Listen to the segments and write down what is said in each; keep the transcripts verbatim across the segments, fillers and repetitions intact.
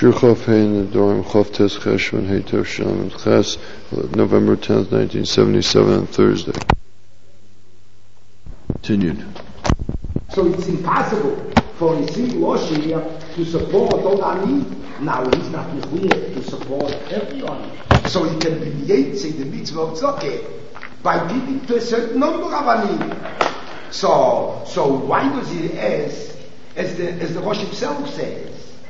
Shir Chof Hein Dorim Chof Tes Cheshvan Hey Tov Shalom Ches, November tenth, nineteen seventy-seven, Thursday. Continued. So it's impossible for a single Osher to support all the need. Now he's not required to support everyone. So he can mediate, say, the mitzvah of tzedakah by giving to a certain number of ani. So, so why does he ask, as the as the Rosh himself says,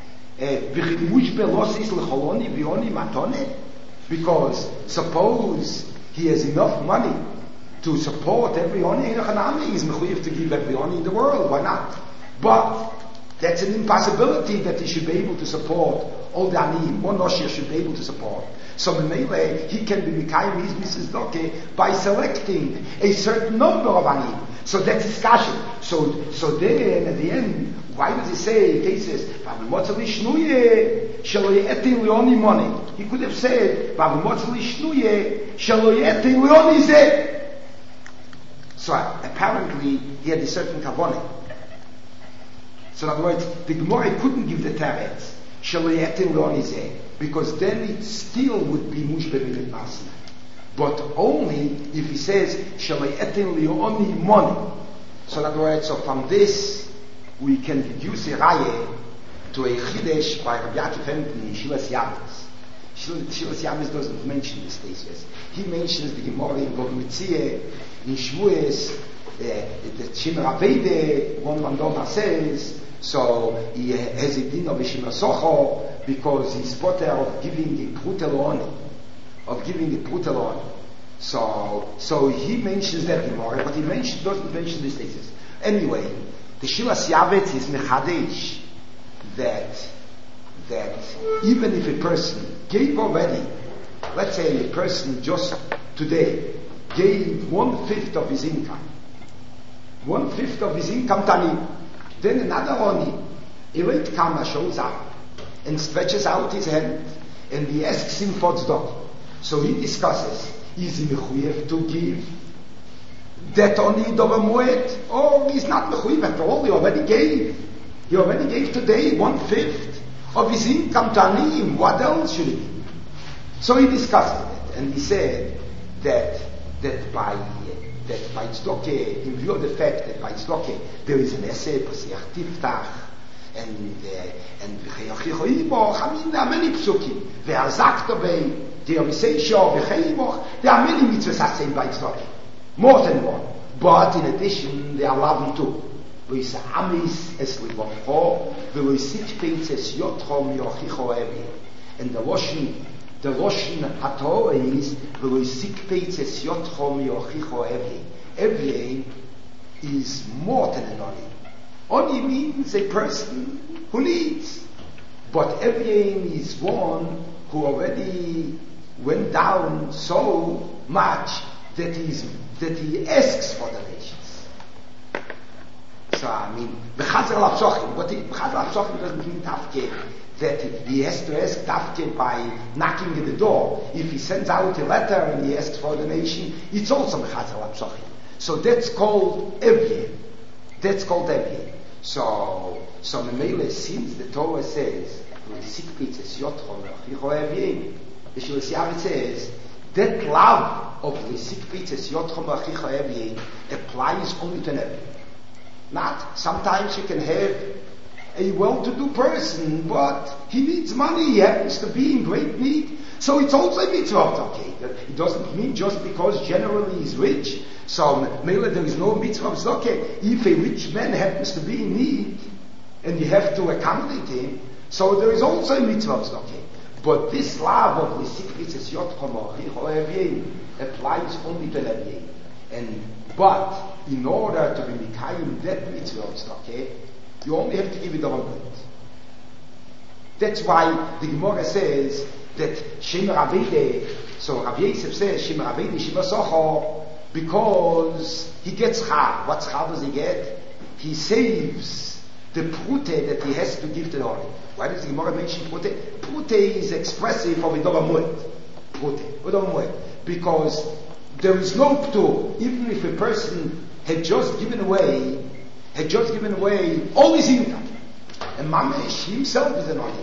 because suppose he has enough money to support every oni, he's mechuyev to give every oni in the world. Why not? But that's an impossibility that he should be able to support all the ani. One Osher should be able to support. So Memele, he can be Mikayim his Missus by selecting a certain number of ani. So that's discussion. So so then at the end, why does he say, he says, he could have said, so apparently he had a certain kavanah. So in other words, the Gemara couldn't give the teretz, because then it still would be mushbe b'nei masna. But only if he says, money. So in other words, so from this, we can reduce a raya to a chidesh by Rabbi Yaakov Emden in Shilas Yamis. Shilas Yamis doesn't mention this thesis. He mentions the Gemara in Bava Metzia, in Shavuos, uh, the Shimon Avede, one Mandoma says, so he has a din of a Shimon Socho because he's spotter of giving a prutelon, of giving a prutelon. So, so he mentions that Gemara, but he mentions, doesn't mention this thesis. Anyway, the Shilas Yavetz is mechadesh that that even if a person gave already, let's say a person just today gave one fifth of his income, one fifth of his income tani, then another oni, a late kama shows up and stretches out his hand and he asks him for tzedakah. So he discusses, is he mechuyev to give that only Dover Moed, or he's not mechuyev at all, he already gave. He already gave today one fifth of his income to Aniyim. What else should he give? So he discussed it, and he said that that by that by tzedakah, in view of the fact that by tzedakah there is an essay, Pasiach Tiftach, and uh, and v'cheyachicho iboch. I mean, there are many psukim. Ve'azak tobei, de'omiseisho v'cheimoch. There are many mitzvahs that say by tzedakah. More than one. But in addition, they are lovely too. Lois amis es libocho, velois sitpeitz es yotcho miyochicho evi. And the Loshen, the Loshen haTorah is velois sitpeitz es yotcho miyochicho evi. Evi is more than an oni. Oni means a person who needs. But Evi is one who already went down so much that he is that he asks for donations. So I mean, b'chazer al hapsochim, but b'chazer al hapsochim doesn't mean tafke that he has to ask tafke by knocking at the door. If he sends out a letter and he asks for a donation, it's also b'chazer al hapsochim. So that's called evye. That's called evye. So, so Memele, since the Torah says, the Shilas Yavetz says, that love of the sikpitzes yotchom achicha evi applies only to Nevi. Not sometimes you can have a well-to-do person, but he needs money. He happens to be in great need, so it's also a mitzvah. Okay, it doesn't mean just because generally he's rich. So maybe there is no mitzvah of tzedakah. If a rich man happens to be in need, and you have to accommodate him, so there is also a mitzvah of tzedakah. But this love of the sikpitzes yotchom achicha evi applies only to Levi. And but in order to be mikayim that mitzvah of tzedakah, you only have to give it all good. That's why the Gemara says that Shemer Avede, so Rav Yosef says Shemer Avede Shiva Socho, because he gets char. What char does he get? He saves the prute that he has to give to the Hori. Why does the Gemara mention prute? Prute is expressive of a Dover Moed. Prute, Dover Moed. Because there is no ptur, even if a person had just given away, had just given away all his income, and Mamesh himself is an oni,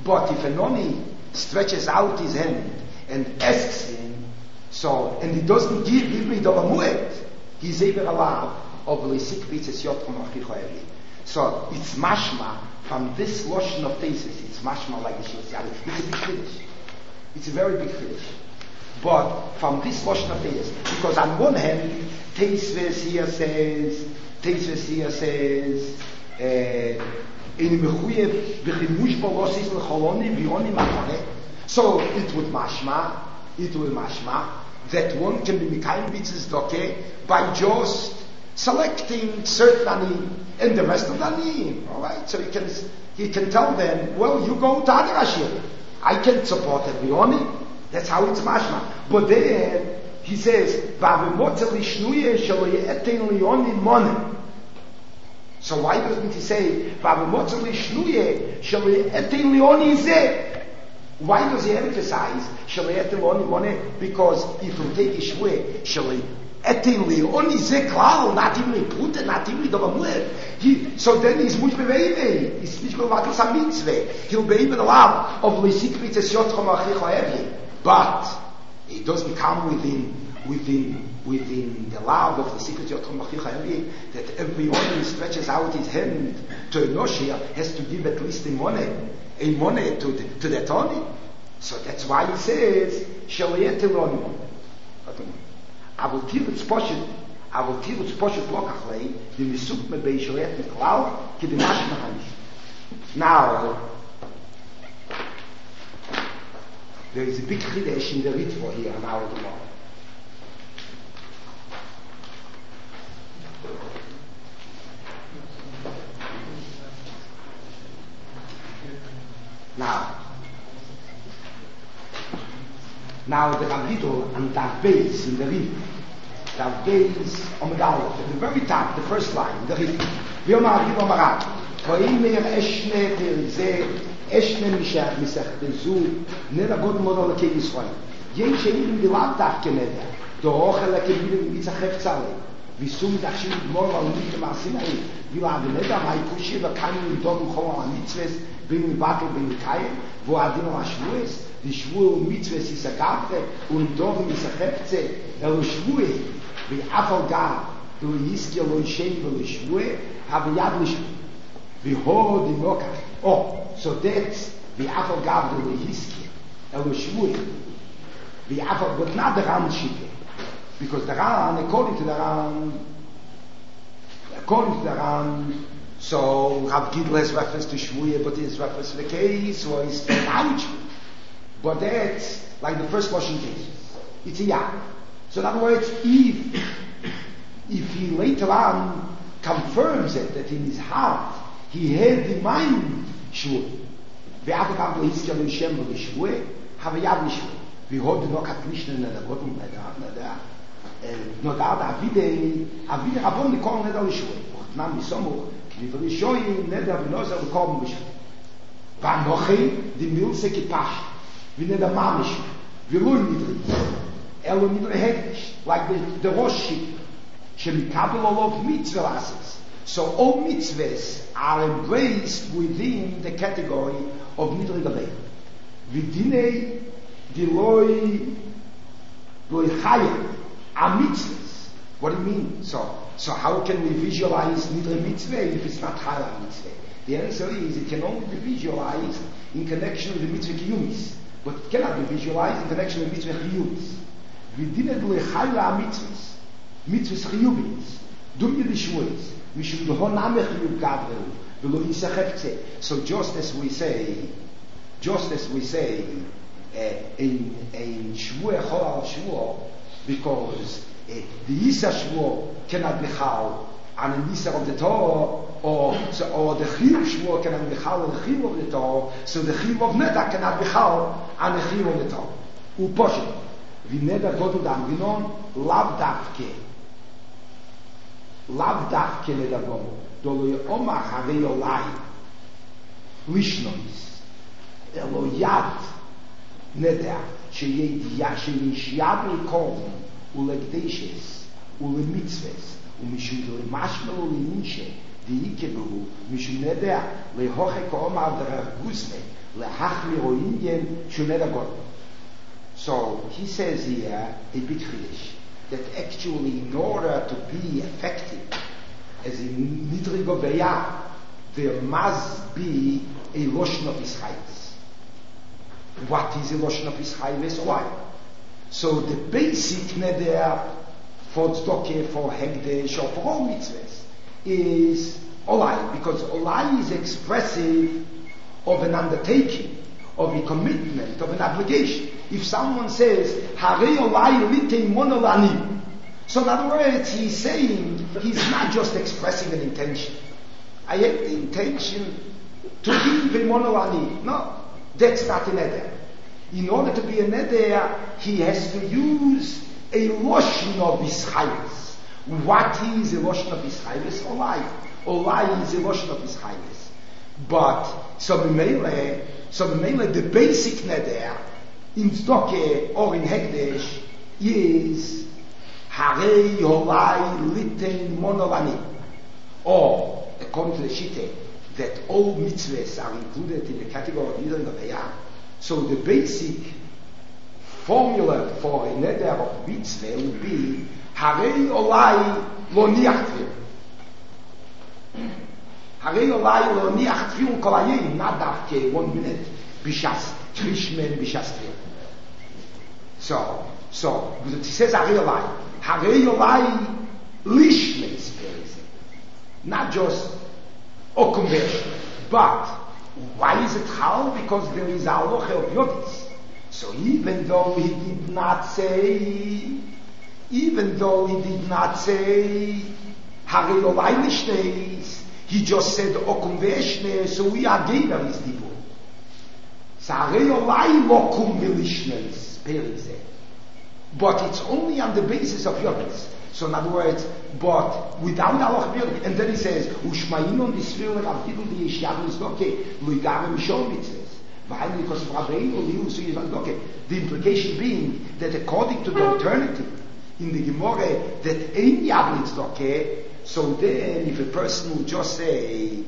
But if a noni stretches out his hand and asks him, so, and he doesn't give, give me the lamuet, he's ever allowed of Lisik Vitzes Yotchom Achichoyevi. So it's mashma from this lotion of thesis. It's mashma like the Shilas Yad. It's a big finish. It's a very big finish. But from this lotion of thesis, because on one hand, Teisves here says, Teisves here says, in mechuyev b'chimush b'losis l'choloni v'yoni matane. So it would mashma, it would mashma that one can be mikayim bitzes doke by just selecting certain ani and the rest of the ani. All right, so he can he can tell them, well, you go to other ashir. I can support it v'yoni. That's how it's mashma. But then he says, "V'avimotzel ishnuye shelo ye'etein liyoni monen." So why doesn't he say, "V'avimotzel ishnuye shelo ye'etein liyoni zeh"? Why does he emphasize shelo ye'etein liyoni monen? Because if you take ishnuye shelo ye'etein liyoni zeh klal, not even a pute, not even a davar, he so then he's much beveive. He's nicht bevatel sa mitzvah. He'll be even allowed of lisik vitzes yotchom achichoyevi. But it doesn't come within within within the law of the secret Yotchom Achichoyevi that everyone who stretches out his hand to a noshir has to give at least a money, a money to the, to the Tony. So that's why he says Shaliyet Eloni. I will tell it's poshet. I will tell it's poshet lokachlei the misuk me bei Shaliyet Miklal ki the mashmachanish. Now. There is a big chidesh in the Ritva here on our Gemara. Now, now the Ravidol and that base in the Ritva, that base on the Gallo, at the very top, the first line, the Ritva. V'yomar Ritva Marat, v'yimer eshne perizeh, Eshne Mishach Misach Bezu, Neda God Model Ke Yisrael. Yen Shein di Lav Davke Neda, Do Ochel Ke Bidem Mitzach Heftzale, Visum Dachshim Gmor Al Mit Masinai, Vila Neda Mai Kushi Va Kanim Dom Chol Al Mitzves, Bin Bakel Bin Kayem, Vo Adin Al Shvues, Di Shvu Mitzves Isagavre, Un Dom Misach Hefze, El Shvue, Vi Afal Gav, Du Yiski Lo Shem Lo Shvue, Have Yad Lishvu, Vi Ho Di Mokach. Oh, so that's the Afal Gav the Hiski, El Shvui, the Afal, but not the Ran Shike, because the Ran, according to the Ran, according to the Ran, so Rav Gidl has reference to Shvui, but his reference to the case, or he's spelled out. But that's like the first Russian case. It's a Yah. So in other words, if if he later on confirms it, that in his heart he had in mind Shvui. Ve'av gav lehiskel in Shem v'lishvui, have yad lishvui. V'hod no kat mishne neda godum neda neda no da da vide avide rabon nikol neda lishvui. Nam misomuch ki v'lishoy neda v'nozer v'kom lishvui. V'anochi di milse kipash v'neda mamish v'loi nidri elo nidri hektish like the the roshik shemikabel olov mitzvah ases. So all mitzvahs are embraced within the category of Nidri Gabei. Vidinei Diloi Loichaya are mitzvahs. What do you mean? So, so how can we visualize Nidri Mitzvah if it's not Chaya Mitzvah? The answer is it can only be visualized in connection with the Mitzvah Kiyumis, but it cannot be visualized in connection with Mitzvah Kiyumis. Vidinei Loichaya are mitzvahs. Mitzvahs Kiyumis. Dum Yidishwois. So just as we say, just as we say uh, in in Shvuah Chol Al Shvuah, because uh, the Yisa Shvuah cannot be Chal on the Yisa of the Torah, or so, or the Chiyuv Shvuah cannot be Chal on the Chiyuv of the Torah, so the Chiyuv of Neda cannot be Chal on the Chiyuv of the Torah. Uposhet, v'Neda Godu Dam Ginon Lav Davke. Lav Davke Nedagom. Dolo Oma Harei Olai Lishnois Elo Yad Neder Sheyish Yad Lekom Ulegdeishes Ulemitzves Umishum Mashmel Ulinishe די יקבו משנדע להוכ קומא דער גוסנה להחמיר אינגן שנדע גוט. So he says here a bit foolish that actually in order to be effective as in niedriger Beya, there must be a Loshen of Israelis. What is a Loshen of Israelis? Why? So the basic neder for tzedakah, for hekdesh, or for all mitzvahs is olai, because olai is expressive of an undertaking, of a commitment, of an obligation. If someone says, Harei olai litei monolani, so in other words, he's saying, he's not just expressing an intention. I have the intention to give a monolani. No, that's not an neder. In order to be a neder, he has to use a lotion of Yisraelis. What is a lotion of Yisraelis? Olai. Olai is a lotion of Yisraelis. But, so b'meile, so b'meile, the basic neder, in tzedakah or in hekdesh, is Harei olai litein monolani. Or, according to the Shittah, that all mitzvahs are included in the category of Yidden of Beya. So the basic formula for a neder of mitzvah would be Harei olai lo niach Harei olai lo niach tefillin kol hayom, not davke one minute bishas trishmen bishas tefillin. So, so it says Harei olai, Harei olai lishmei spirits, not just a conversion, but why is it hal? Because there is a halacha of yodis. So even though he did not say, even though he did not say Harei olai lishneis, he just said o conversion, so we are giver his people. So Harei olai lokum velishneis perize. But it's only on the basis of yodis. So in other words, but without Allah Bird, and then he says, Ushma'inon Yisrael and Avdidul di Yeshyav is okay, Luigare Mishol Mitzvahs. Why? Because of Rabbeinu, Liu, so is okay. The implication being that according to the alternative in the Gemara, that Ein Yav is okay, so then if a person would just say,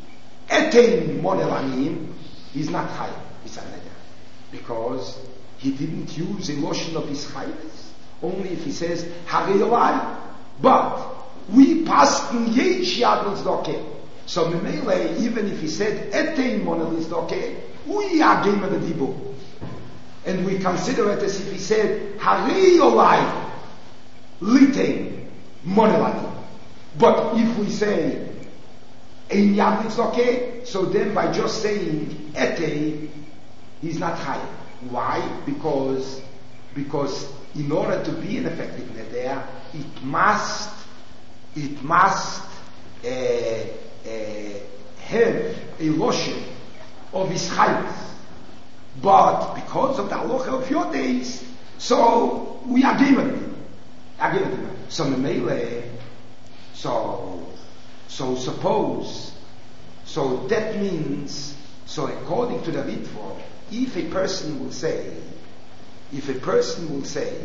Etein Monelanim, he's not high, it's a neder. Because he didn't use a lotion of his chayes. Only if he says Harei olai, but we pass in yesh yad l'tzedakah. So memele, even if he said etein monel l'tzedakah, we are game of the dibur, and we consider it as if he said Harei olai litein monelani. But if we say ein yad l'tzedakah, so then by just saying etein, he's not high. Why? Because because in order to be an effective neder, it must, it must uh, uh, have a lotion of Yisraelis. But because of the halacha of your days, so we are given. Are given. So memele, so so suppose, so that means, so according to the Ritva, if a person will say, if a person will say,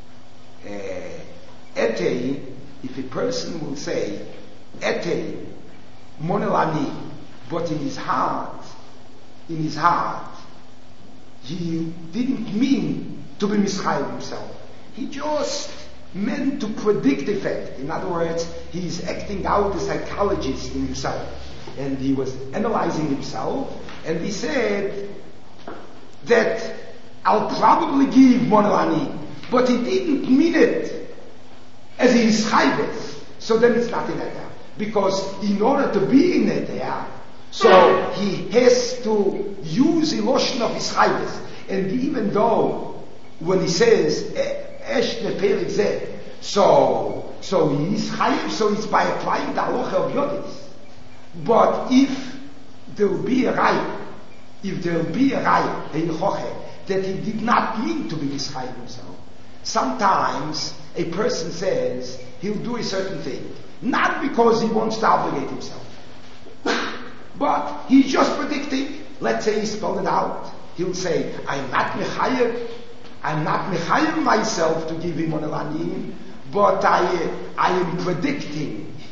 uh, etei, if a person will say, etei, monelani, but in his heart, in his heart, he didn't mean to be mischayel himself. He just meant to predict effect. In other words, he's acting out the psychologist in himself. And he was analyzing himself, and he said that I'll probably give monelani, but he didn't mean it as he is chayves. So then it's not in neder, because in order to be in neder, so he has to use the lotion of his chayves. And even though when he says esh neperik zeh, so so he is chayv, so it's by applying the halacha of yodis. But if there will be a raya, if there will be a raya in choche, that he did not mean to be mischayv himself. Sometimes a person says he'll do a certain thing, not because he wants to obligate himself, but he's just predicting. Let's say he spelled it out. He'll say, I'm not mechayev, I'm not mechayev myself to give him monelanim, but I, I am predicting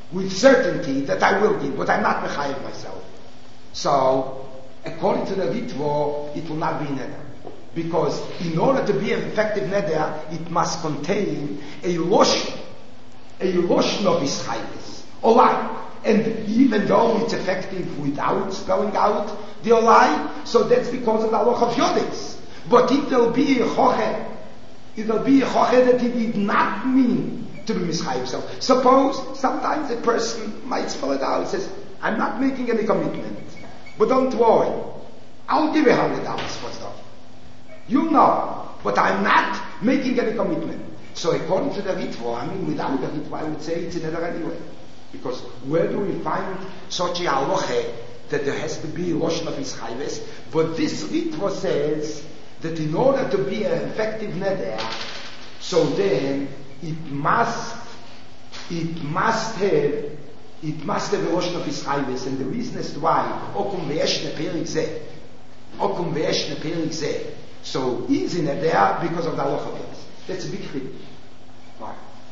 with certainty that I will give, but I'm not mechayev myself. So, according to the Ritva, it will not be neder. Because in order to be an effective neder, it must contain a loshn, a loshn of Yisraelis. Olai. And even though it's effective without spelling out the olai, so that's because of the halach of Yodex. But it will be a choche, it will be a choche that it did not mean to be mischayev himself. Suppose sometimes a person might spell it out, says, I'm not making any commitment, but don't worry, I'll give you a hundred dollars for stuff. You know, but I'm not making any commitment. So according to the Ritva, I mean without the Ritva, I would say it's another anyway. Because where do we find such a halacha that there has to be loshn of Yisraelis? But this Ritva says that in order to be an effective neder, so then it must, it must have, it must have a loshn of Yisraelis, and the reason is why okum ve'eshne perik zeh, okum ve'eshne perik zeh. So is in neder because of the halacha of this. That's a big thing. Why?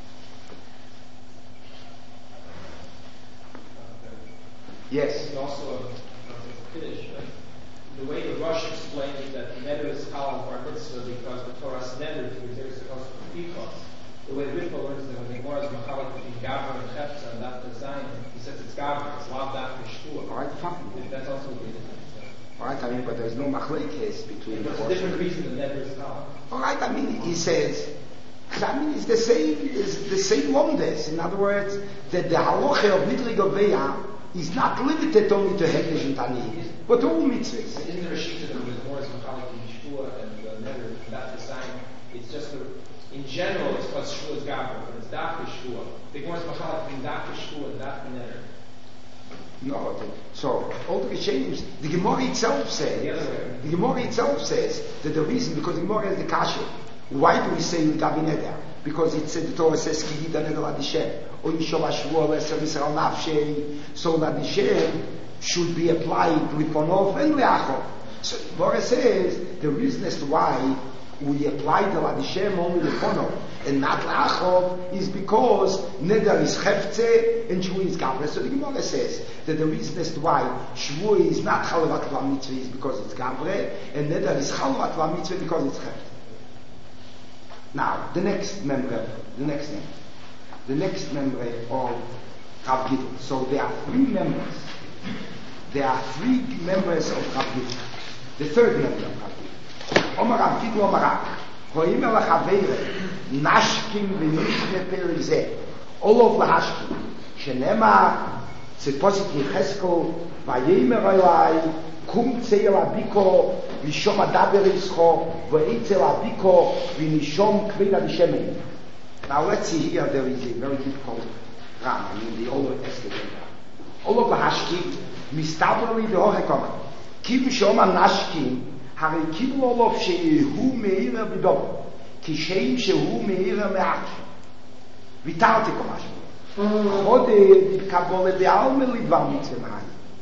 Yes. It's also a Kiddush, right? The way the Rosh explained it, that neder is halal for mitzvah because the Torah's neder to reserve the cost of people. The way the Ritva learns that when the Gemara is machalek between Gavra and Chefza and that design, he says it's Gavra, it's lav daf mishtur. All right, fine. That's also a difference. All right, I mean, but there's no machlekes between the. There's a different reason the neder is halal. All right, I mean, he says, I mean, it's the same, it's the same wonders. In other words, that the halacha of Nidri Goveya is not limited only to Hekdesh and Tani, but all mitzvahs. In the Rashida, there was more as Machalik and Shua and the Neder, that design, it's just a, in general, it's called Shua's Gabra, but it's Daf Shua. The more as Machalik between Daf Shua and Daf Neder. No, so all the Geshenim, the Gemara itself says, the Gemara itself says that the reason, because the Gemara has the kasha, why do we say Gabi Neder? Because it said the Torah says Ki Yida Neder Ladishem. So Ladishem should be applied Liponov and Leachov. So Bora says the reason as to why we apply the Ladishem only Liponov and not Leachov is because Neder is Chefze and Shvu is Gavre. So the Gemara says that the reason as to why Shvu is not Chalavat La Mitzvah is because it's Gavre and Neder is Chalavat La Mitzvah because it's Chefze. Now, the next member, the next name. The next member of Rav Gidl. So there are three members. There are three members of Rav Gidl. The third member of Rav Gidl. Omar Rav Gidl Omar Rav. Hoim el HaChavere Nashkim v'Nishne Perizeh. Olov lahashkim. Shenema Tziposit Yecheskel Vayemer Elai Kum Tzeil Abiko Vishom Adaber Yischo V'Eitzel Abiko V'Nishom Kveda V'Shemen. Now let's see here, there is a very difficult drama, I mean the Oler Esther. Oler Lahashkim, Mistabali the Horekoma. Kim Shoma Nashkim, Hari Kim Olof Shehu Meira Bidov, Kisheim Shehu Meira Meach. Vitalti Komashmo. Chode Kabole de Alme Lidvar Mitzvah.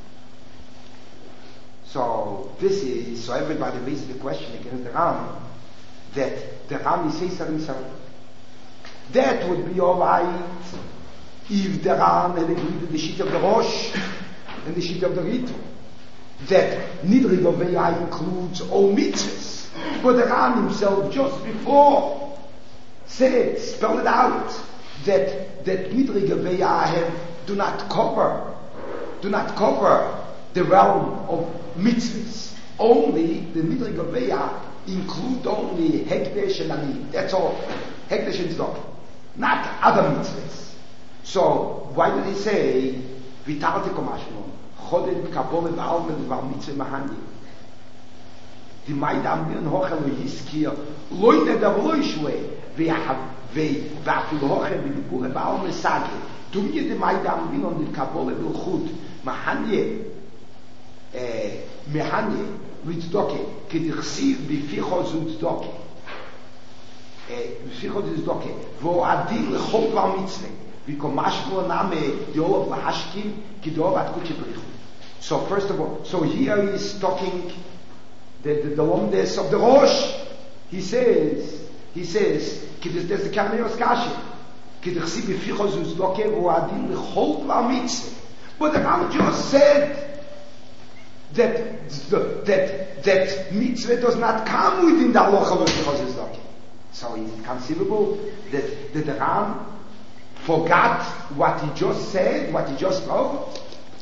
So this is, so everybody raises the question against the Ram, that the Ram is Seisar himself. That would be all right if the Ram had agreed with the sheet of the Rosh and the sheet of the Ritva. That Nidri Goveya includes all mitzvahs. But the Ram himself just before said, spelled it out, that, that Nidri Goveya have, do not cover, do not cover the realm of mitzvahs. Only the Nidri Goveya include only Hekdesh and Ani. That's all. Hekdesh and Tzedakah. Not other mitzvahs. So, why did he say, Vitarti Komashmo, Choded Kabole V'Almen V'Al Mitzvah Mahani? The Maidam Bin Hochel V'Hiskir, Loi Neder Loi Shwe, V'Afil Hochel V'Dipure V'Almen Sage, Tumye the Maidam Bin on the Kabole V'Chut, Mahanye, Mehanye, V'Tzedakah, K'dichsiv B'Ficho Z'Tzedakah. B'Ficho Z'Tzedakah, V'Adil L'Chol V'Al Mitzvah, V'Komashmo Name Yolov Lahashkim, K'Dov Ad Kutche B'Richu. So first of all, so here he is talking the the, the Lomdes of the Rosh. He says, he says, there's the Karmeos Kashi. כדכסי בפיחו זוזדוקה והוא הדין לכל דבר מצווה. But the Ram just said that, that, that mitzvah does not come within the halacha of bfichos zuzdoke. So is it conceivable that, that the Ram forgot what he just said, what he just wrote?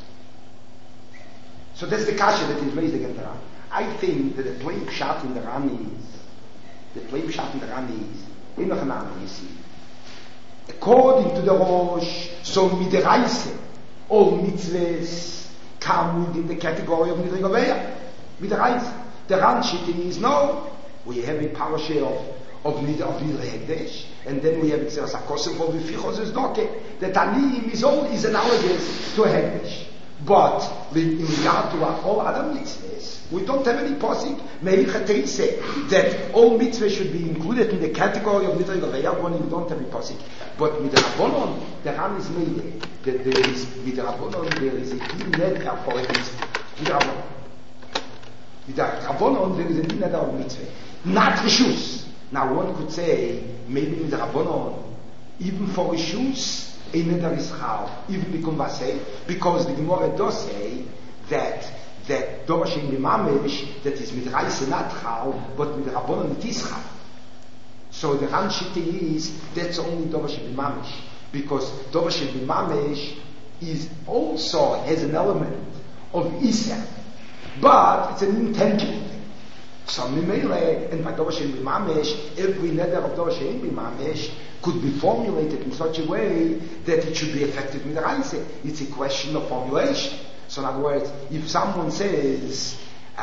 So that's the kasha that is raised against the Ram. I think that the plain pshat in the Ram is, the plain pshat in the Ram is, in the Ram you see, according to the Rosh, so midiraise, all mitzvahs come within the category of midiraveya, midiraise. The Ram shitting is no, we have a parasha of of Nidre of Nidre Hekdesh, and then we have Xeras HaKosem for Bfichos Zuzdoke. The Tanim is all is analogous to a Hekdesh. But in regard to all other mitzvahs, we don't have any posik. Meichatei say that all mitzvahs should be included in the category of Nidre Hekdesh when you don't have a posik. But with the Rabbonon, the Ram is made that there is with the Rabbonon there is a key neder for a mitzvah. With the Rabbonon, with the Rabbonon there is a key neder of mitzvah, not reshus. Now one could say, maybe in the Rabbonon, even for Rishus, a neder is chal, even become vasei, because the Gemara does say that that Dorashin b'mamesh, that is midraise not chal, but with the Rabbonon it is chal. So the Ram shitting is, that's only Dorashin b'mamesh, because Dorashin b'mamesh is also has an element of Isra, but it's an intangible thing. So Mimele and by Dorashin b'mamesh, every neder of Dorashin b'mamesh could be formulated in such a way that it should be effective midraise. It's a question of formulation. So in other words, if someone says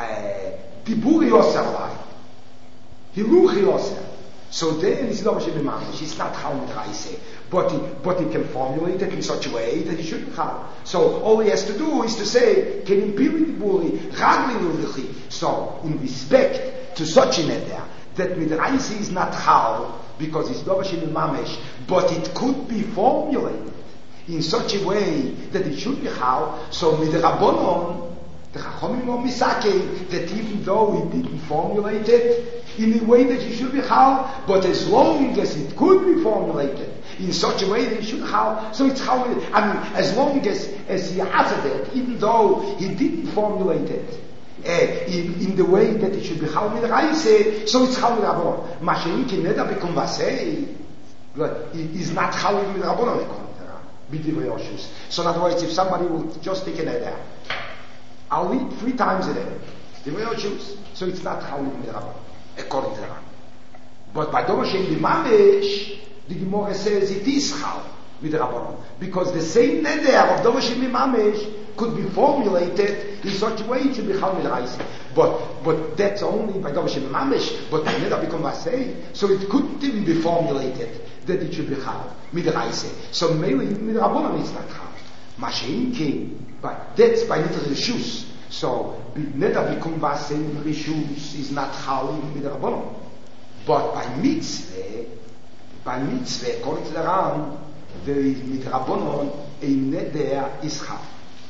Diburi Yoser Lai, Hiruchi Yoser, so then it's Dorashin b'mamesh. It's not how midraise, but he, but he can formulate it in such a way that he shouldn't have. So all he has to do is to say Kenim Piri Diburi Ragli Lulichi. So, in respect to such a neder, that midraise is not chal, because it's dorashin b'mamesh, but it could be formulated in such a way that it should be chal, so midrabbonon, the chachomim are misake, that even though he didn't formulate it in a way that it should be chal, but as long as it could be formulated in such a way that it should chal, so it's chal, I mean, as long as, as he has it, even though he didn't formulate it, Uh, in, in the way that it should be chal midraise, so it's chal midrabbonon. Mashein ki neder bekum vasei is not chal midrabbonon according to Ram, b'divrei Oshus. So in other words, if somebody will just take a neder, I'll eat three times a day, divrei Oshus, so it's not chal midrabbonon according to Ram. But by Dorashin b'mamesh, the Gemara says it is chal midrabbonon, because the same neder of Dorashin b'mamesh could be formulated in such a way it should be chal midraise. But but that's only by Dorashin b'mamesh, but by neder become vasei, so it couldn't even be formulated that it should be chal midraise. So maybe midrabbonon is not chal. Mashein king, but that's by neder reshus. So neder become vasei reshus is not chal midrabbonon. But by mitzvah, by mitzvah, according to the Ram, there is midrabbonon a neder is chal.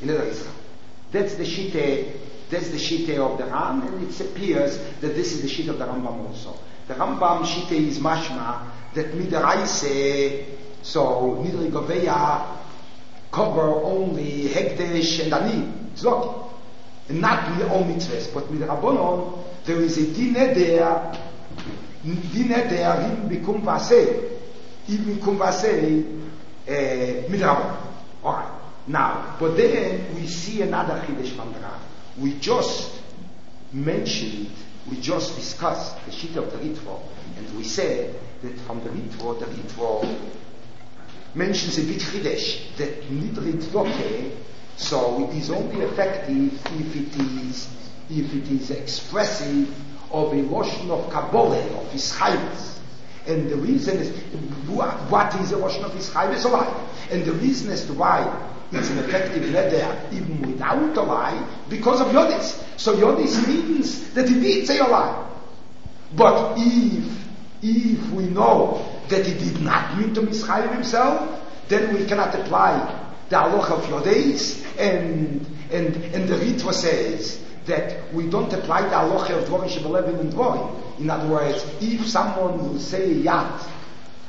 That's the shite, that's the shite of the Ram, and it appears that this is the shite of the Rambam also. The Rambam shite is mashma that midraise, so nidre goveya cover only hekdesh and ani, zlot, and not all mitzvahs, but midrabbonon there is a din neder, din neder even become vasei, even become vasei midrabbonon. All right. Now, but then we see another Chidesh from the Ram. We just mentioned, we just discussed the sheet of the Ritvo, and we said that from the Ritvo, the Ritvo mentions a big Chidesh, that Nidre Tzdoke, so it is only effective if it is, if it is expressive of a Lashon of Kabbalah, of Ischayvus. And the reason is, what is a Lashon of Ischayvus? A lie. And the reason as to why it's an effective neder even without a lie, because of Yodis. So Yodis means that he did say a lie. But if, if we know that he did not mean to mischayev himself, then we cannot apply the halacha of Yodis, and, and, and the Ritva says that we don't apply the halacha of Dvorim Shebelevin and Dvorim. In other words, if someone will say yad,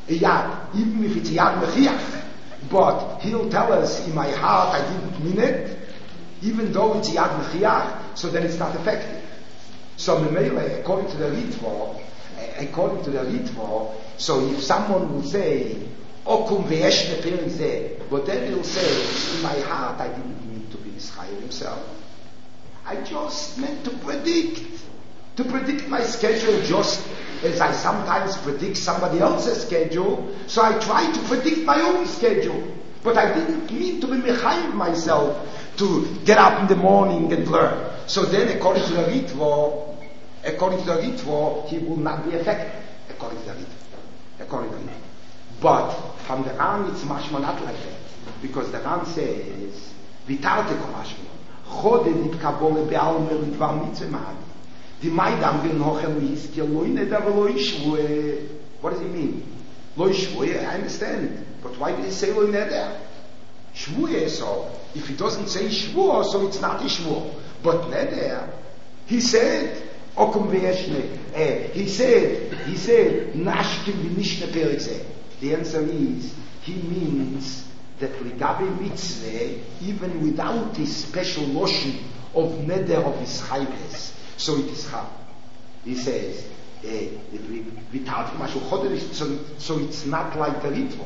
a yad, even if it's a yad mechiach. But he'll tell us, in my heart I didn't mean it, even though it's a yad mechiach, so then it's not effective. So Memele, according to the Ritva, according to the Ritva, so if someone will say, Okum ve'esh neperim zeh, but then he'll say, in my heart I didn't mean to be Mischayel himself. I just meant to predict, to predict my schedule just as I sometimes predict somebody else's schedule, so I try to predict my own schedule. But I didn't mean to be mechayiv myself to get up in the morning and learn. So then according to the Ritva, according to the Ritva, he will not be effective, according to the Ritva. According to the Ritva. But from the Ran, it's mashma not like that. Because the Ran says, Vitarte komashma. Chode dit kabole be'alme l'dvar mitzvah ma'adi. Di maidam bin hochem l'hiskir lo ineda v'lo ishvue. What does it mean? Lo ishvue, I understand. But why did he say lo ineda? Shvue, so. If he doesn't say shvue, so it's not ishvue. But neder, he said, okum ve'eshne. Eh, he said, he said, nashkim v'nishne perikse. The answer is, he means that Ligabe Mitzvah, even without this special notion of neder of his chayves, so it is hard. He says, eh, so, so it's not like the Ritva.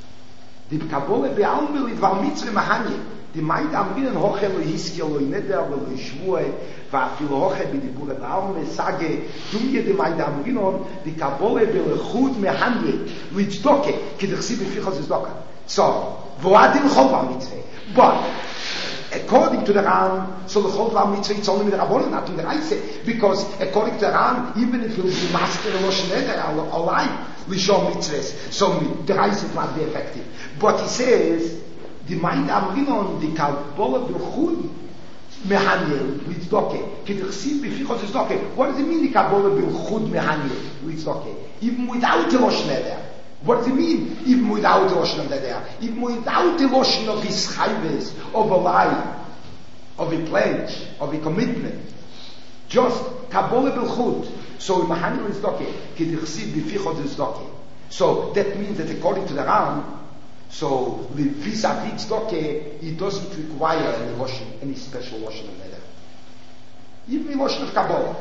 The Kabbalah be'alme lidvar mitzvah mahanye. The maid amrin hoche lo hiskir lo neder lo shvue va'afilo hoche b'dibure be'alme sage dumye the maid amrinon the Kabbalah be'lechud mahanye litzdoke k'dechsi b'fichos zdoka. So, Voadim chol bar mitzvah. But, according to the Ran, so the chol bar mitzvah, it's only with the Rabbanon, not in the Reise. Because, according to the Ran, even if he'll be master of Rosh Neder, alive, Lishon mitzvahs, so the Reise will not be effective. But he says, the mind amrinon, the Kabbalah b'chud, mehanyel, litzdoke, k'dechsiv b'fichos zdoke. What does it mean, the Kabbalah b'chud mehanyel, litzdoke? Even without the Rosh Neder. What does it mean? Even without the Lashon of the there, even without the Lashon of his chayves, of a lie, of a pledge, of a commitment, just Kabbalah b'chud. So Mahanil is doke, k'dichsiv b'fichot is doke. So that means that according to the Ram, so the vis-a-vis doke, it doesn't require any Lashon, any special Lashon of the there. Even a Lashon of Kabbalah,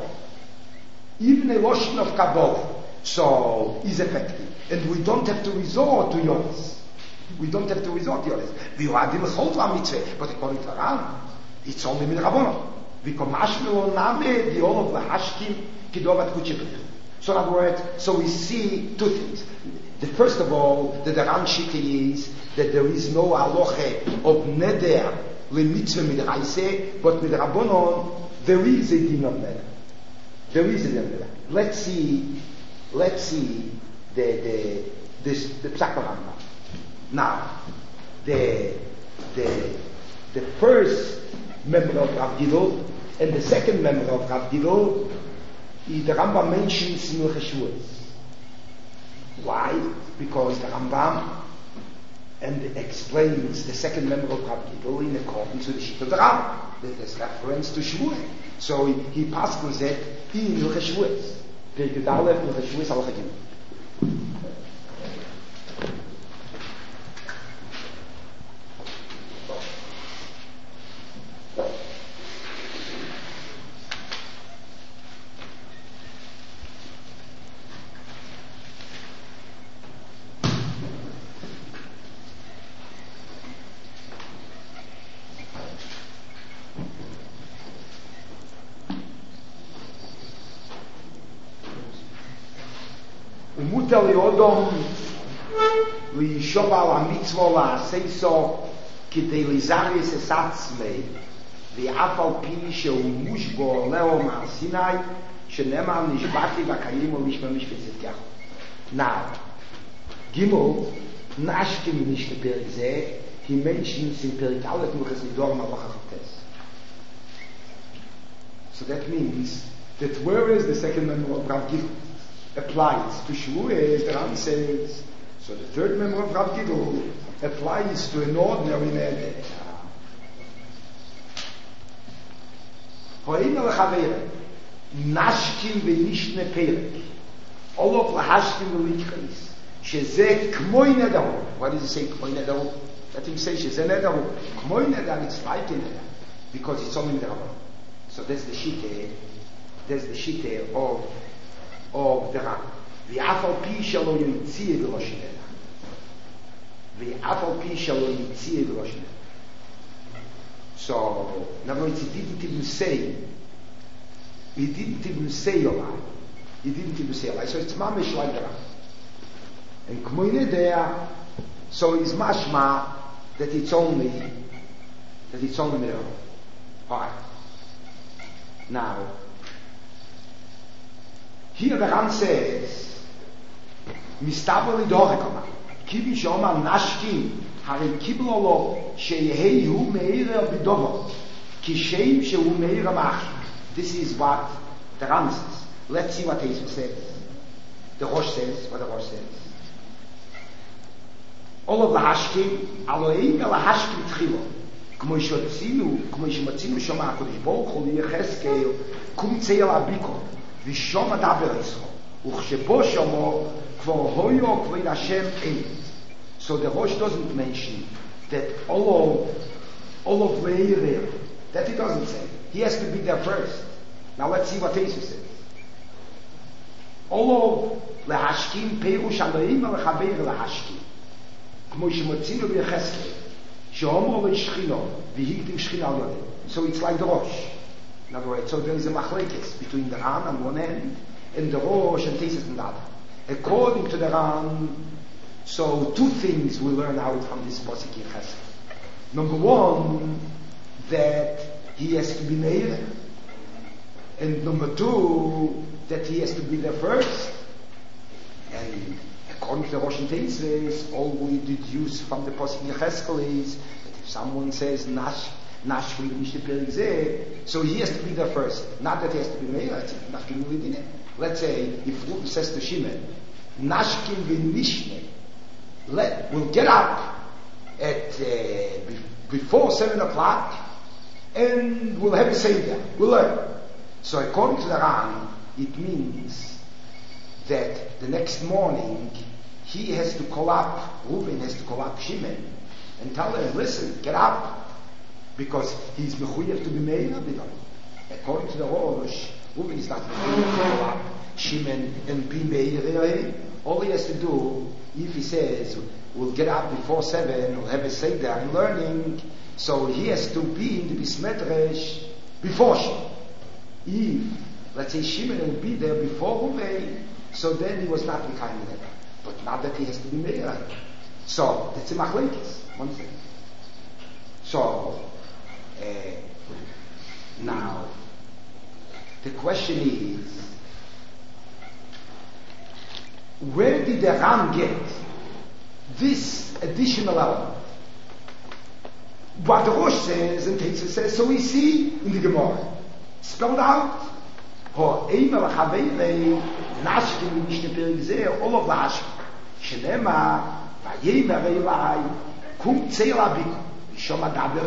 even a Lashon of Kabbalah. So, is effective. And we don't have to resort to yours. We don't have to resort to yours. We are the whole mitzvah, but according to Ram, it's only with Rabbanon. We come ashmel name the all of the hashkim kidovat kuchipet. So in other words, so we see two things. The first of all, the Ram shita is that there is no aloche of neder le mitzvah midraise, but with Rabbanon there is a din of neder. There is a din of neder. Let's see. Let's see the the this the Psak Rambam. Now, the the the first member of Rav Gidol and the second member of Rav Gidol, the Rambam mentions Milchei Shavuos. Why? Because the Rambam and explains the second member of Rav Gidol in accordance with the Shita of the Rambam. There's reference to Shavuos. So he, he passes it in Milchei Shavuos. Perek Aleph Milchei Shavuos Halacha Gimel. Mutar liodom liyishov al hamitzvah la'aseiso k'dei lizaris es atzmei v'af al pi shehu mushbo leo ma'al Sinai shenemar nishbati v'kayim u'lishma mishpetzetyahu. Now, Gimel, nashkim nish leperek zeh, he mentions in Perek Aleph Milchas Nidorim Halacha Chotes. So that means that whereas the second member of Rav Gidol applies to Shavuos, the Ram says, so the third member of Rav Gidol applies to an ordinary neder. Ho'ina l'chaveira, nashkim v'nishne perek, all of l'hashkim v'lichais, שזה כמוי נדרו. What does he say, כמוי נדרו? Let him say, שזה נדרו. כמוי נדר, it's like a neder. Because it's only the Rabban. So that's the shite, that's the shite of, of the Ram. ואף על פי שלא יציע ולא שנדע. ואף על פי שלא יציע ולא שנדע. So, in other words, he didn't even say, he didn't even say Yolai. He didn't even say Yolai. So it's mamish like the Ram. And k'moine there, so it's mashma that it's only, that it's only middle. Alright. Now, here the Ram says, מסתבר לדורך כמה, כי שאומר נשקים, הרי קיבלו לו שיהי הוא מאיר בדובו, כי שם שהוא מאיר המחי. This is what the Ram says. Let's see what Yisrael says. The Rosh says, what the Rosh says. All of the hashkim, aloim el hashkim tchilo. כמו שרצינו, כמו שמצינו שם הקדוש ברוך הוא ליחזקאל, קום צייל הביקור, ושום הדבר ישראל. וכשבו שמו, כבר הויו כבוד השם אין. So the Rosh doesn't mention that all of, all of Leirah, that he doesn't say. He has to be there first. Now let's see what Jesus says. all of להשכים פירוש אלוהים ולחבר להשכים. כמו שמצינו ביחזקאל, שאומרו לשכינו, והקדים שכינה על ידינו. So it's like the Rosh. In other words, so there is a machlekes between the Ran on one end, and the Rosh and Tesis on the other. According to the Ran, so two things we learn out from this Posik in Chesed. Number one, that he has to be Meir, and number two, that he has to be there first. And according to the Rosh and Tesis, all we deduce from the Posik in Chesed is that if someone says Nash, Nash will be so he has to be there first. Not that he has to be Meir. Let's say if Ruben says to Shimon, Nashkim v'nishne, let we'll get up at uh, be, before seven o'clock, and we'll have a seder. We'll learn. So according to the Ran, it means that the next morning he has to call up Ruben has to call up Shimon and tell him, listen, get up. Because he's mechuyev to be Meir Bidon. According to the Rosh, Ruben is not mechuyev to go up Shimon and be Meir. All he has to do, if he says, we'll get up before seven, we'll have a seder and learning, so he has to be in the Bismedresh before Shimon. If, let's say, Shimon will be there before Ruben, so then he was not Mekayim Meir. But not that he has to be Meir. So, that's a machlekes, one thing. So, Uh, now, the question is, where did the Ram get this additional element? What the Rosh says and Tesis says, so we see in the Gemara, spelled out, ho eimer chavei nashkim mishne perizeh all of lashkim shenema vayemer elai kum tzeil abiko. So,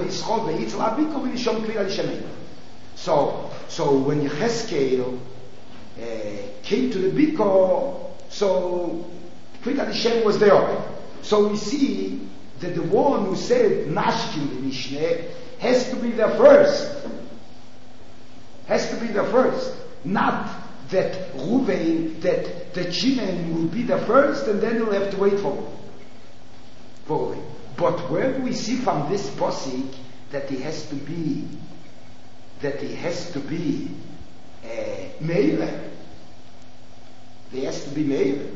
so when Yechezkel uh, came to the Biko, so Kvita Hashem was there. So we see that the one who said Nashkim the Mishneh has to be there first. Has to be there first. Not that Ruvain, that the Shimon will be there first and then you'll have to wait for him. For him. But where do we see from this posik that he has to be, that he has to be uh, Meir? He has to be Meir.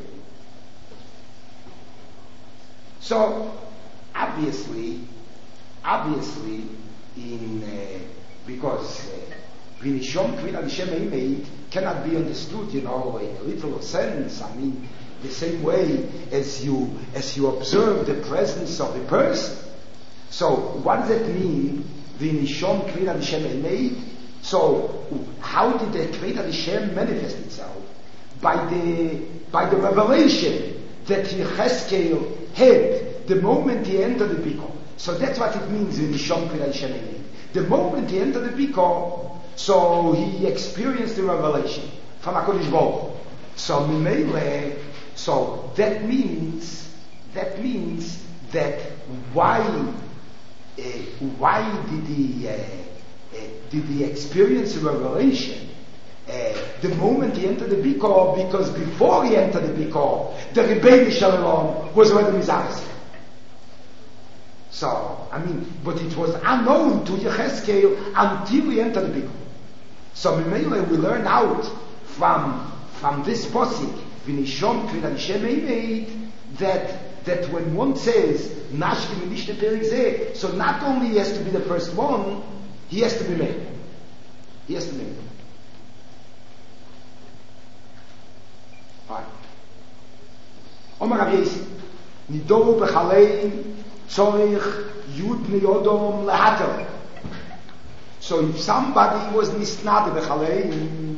So, obviously, obviously, in uh, because Vinishom Kvil Hashem Eimeid cannot be understood, you know, in a literal sense. I mean, the same way as you as you observe the presence of a person. So what does that mean? V'nishom Kvid Hashem Eimeid. So how did the Kvid Hashem manifest itself? By the by the revelation that Yechezkel had the moment he entered the Biko. So that's what it means V'nishom Kvid Hashem Eimeid. The moment he entered the Biko, so he experienced the revelation from HaKadosh Baruch Hu. So Mimele. So that means, that means that why, uh, why did he, uh, uh, did he experience revelation uh, the moment he entered the Bikor? Because before he entered the Bikor, the Rebbeinu Shalom was already Mizaris. So, I mean, but it was unknown to Yecheskel until he entered the Bikor. So, Mimele, we learn out from, from this posik, V'nishom K'vid Hashem that, that when one says, Nashkim V'nishte Perik Zeh, so not only he has to be the first one, he has to be made. He has to be made. Alright. Omer Rav Yosef, Nidoru B'chalein Tzorich Yud Niyodom Lehater. So if somebody was Nisnad B'chalein,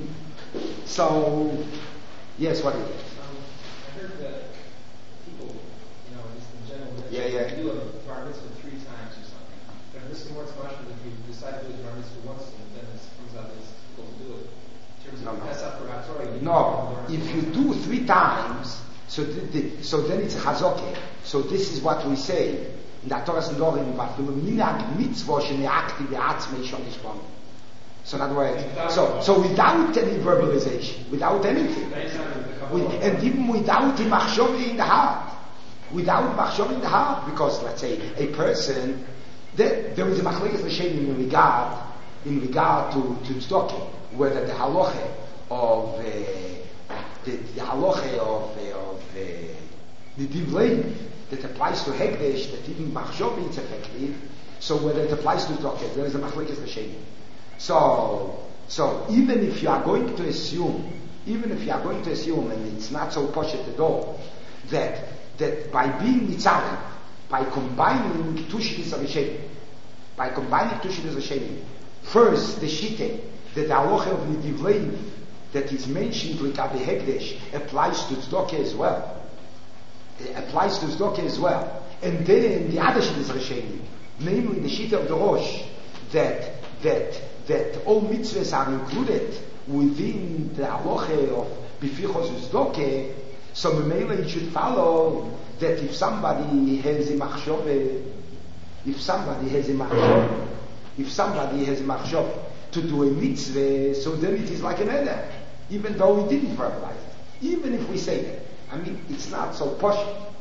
so, yes, what is it? Um, I heard that people, you know, just in general, that yeah, yeah. do a bar mitzvah three times or something. But if this is more special, if you decide to do a bar mitzvah once, and then it comes out as people do it. In terms of No, no. Pesach or HaTorah, you No, do if you do three times, so the, the, so then it's chazokeh. So this is what we say in the Torah Sindorim, vafilu minag mitzvah sheneakti be'atzmei shonish b'am. So in other words, so so without any verbalization, without anything, with, and even without the machshava in the heart, without machshava in the heart, because let's say a person, there, there is a machlekes l'shem in regard in regard to to tzedakah, whether the halacha of uh, the, the halacha of uh, of uh, the divlei that applies to hekdesh, that even machshava is effective. So whether it applies to tzedakah, there is a machlekes l'shem. So, so even if you are going to assume, even if you are going to assume, and it's not so poshet at all, that that by being mitzvah, by combining tushis of Hashem, by combining tushis of Hashem, first the shite, that the halacha of nidivlei that is mentioned like Abi Hekdesh applies to tzedakah as well. It applies to tzedakah as well, and then the other shite is Hashem, namely the shite of the Rosh, that that that all mitzvahs are included within the halacha of bifichos uzdokeh, so memela it should follow that if somebody has a machshove, if somebody has a machshove, if somebody has a machshove to do a mitzvah, so then it is like an eder, even though we didn't verbalize it. Even if we say that, I mean, it's not so posh,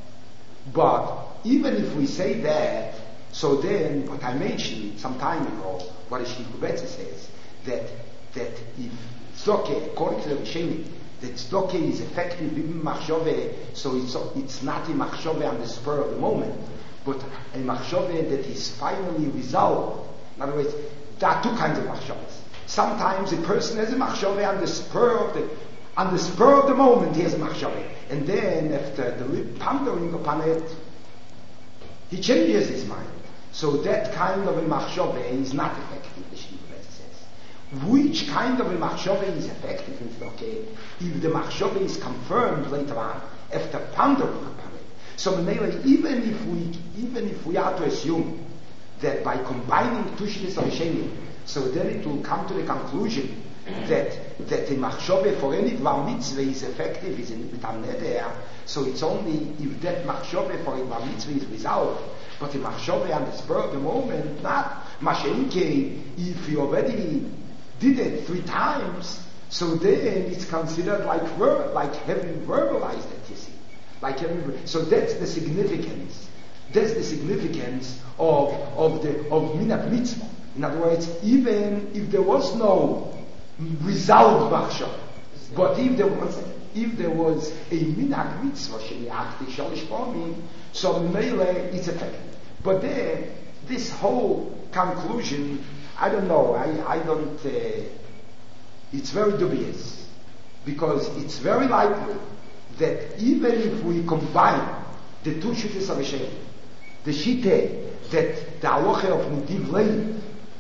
but even if we say that, so then, what I mentioned some time ago, what Shlomo Kubetzer says, that that if tzedakah, according to the Rishonim, that tzedakah is effective in machshove, so it's it's not a machshove on the spur of the moment, but a machshove that is finally resolved. In other words, there are two kinds of machshavas. Sometimes a person has a machshove on the spur of the on the spur of the moment he has a machshove, and then after the pondering upon it, he changes his mind. So that kind of a machshove is not effective, the Shlomo Kubetzer says. Which kind of a machshove is effective in tzedakah? If the machshove is confirmed later on, after pondering upon it. So even if we, even if we are to assume that by combining tushnis of Hashem, so then it will come to the conclusion that that the machshove for any dvar mitzvah is effective, is in bitam neder. So it's only if that machshove for a dvar mitzvah is resolved. But the machshove on the spur of the moment, not mashenke. If you already did it three times, so then it's considered like ver- like having verbalized it. You see, like having. So that's the significance. That's the significance of of the of minat mitzvah. In other words, even if there was no result machshove, but if there was if there was a minat mitzvah sheniachti shalish pamim, so mele it's effective. But then this whole conclusion, I don't know. I I don't. Uh, it's very dubious because it's very likely that even if we combine the two shittas of Hashem, the shitah that the halacha of Nitiv Lein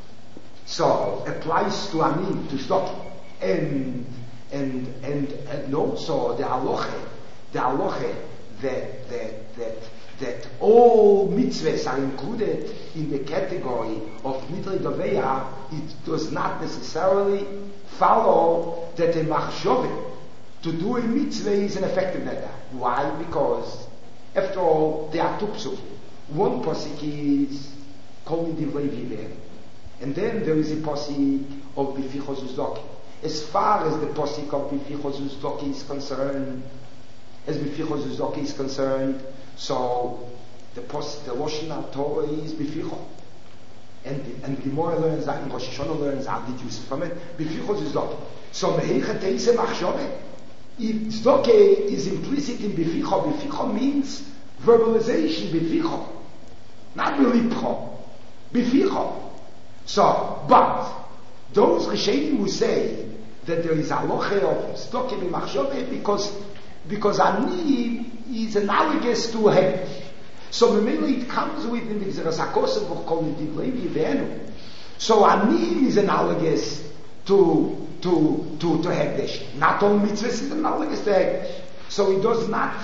so applies to Amin, to Tzedakah, and and and and also the halacha, the halacha that that that that all mitzvahs are included in the category of Nidrei Doveya, it does not necessarily follow that a machshove to do a mitzvah is an effective neder. Why? Because, after all, there are two psukim. One pasuk is Kol Divrei Viveh, and then there is a pasuk of Bifichos Uzdoki. As far as the pasuk of Bifichos Uzdoki is concerned, as Bifichos Uzdoki is concerned, so the pasuk, the Lashon HaTorah is Bifichos. And and Gemara learns that, and Rosh Hashanah learns how did you from it. Bifichos Uzdoki. So Meicha Teise Machshove. If Zdoke is implicit in Bificho, Bificho means verbalization, Bificho. Not Bilipcho. Bificho. So, but, those Rishonim who say that there is a loche of Zdoke b'machshove because, because Ani is analogous to Hegdish. So, Memele it comes with the Zerasakos of Kol Divrei Vivenu. So, Ani is analogous to to to to Hegdish. Not all mitzvahs is analogous to Hegdish. So it does not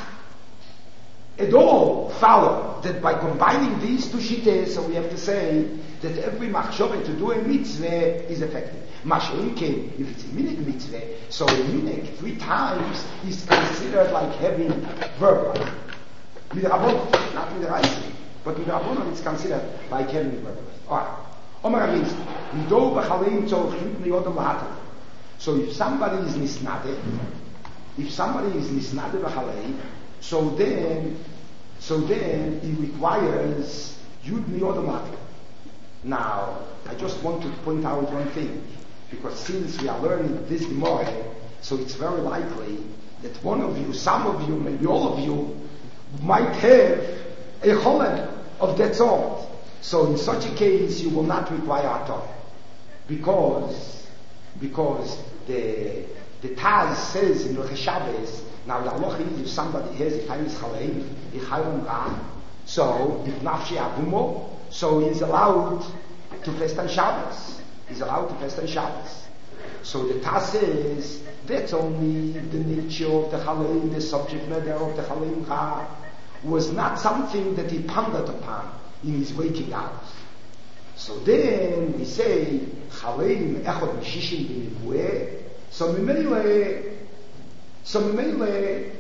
at all follow that by combining these two shittas, so we have to say that every machshove to do a mitzvah is effective. Mashiach came, if it's a minute mitzvah, so a minute three times is considered like having verbal. With the Rabbanon, not with the Raisi, but with the Rabbanon it's considered like having verbal. Alright. Omar Rabin, Nido b'chaleim tzorchim niyodom lahatam. So if somebody is nisnade, if somebody is nisnade b'chaleim, so then, so then it requires yud niyodom lahatam. Now, I just want to point out one thing, because since we are learning this Gemara, so it's very likely that one of you, some of you, maybe all of you, might have a cholent of that sort. So in such a case, you will not require a Torah, because because the the Taz says in Rosh Shabbos. Now the halacha is if somebody has a time is chaleim, a chayom ra, so if nafshi abumo, so he's allowed to fast on Shabbos. He's allowed to fast on Shabbos. So the Taz says that's only the nature of the chaleim, the subject matter of the chaleim ra was not something that he pondered upon in his waking hours. So then we say, Chaleim echod mishishim b'nivueh. So memele, so memele,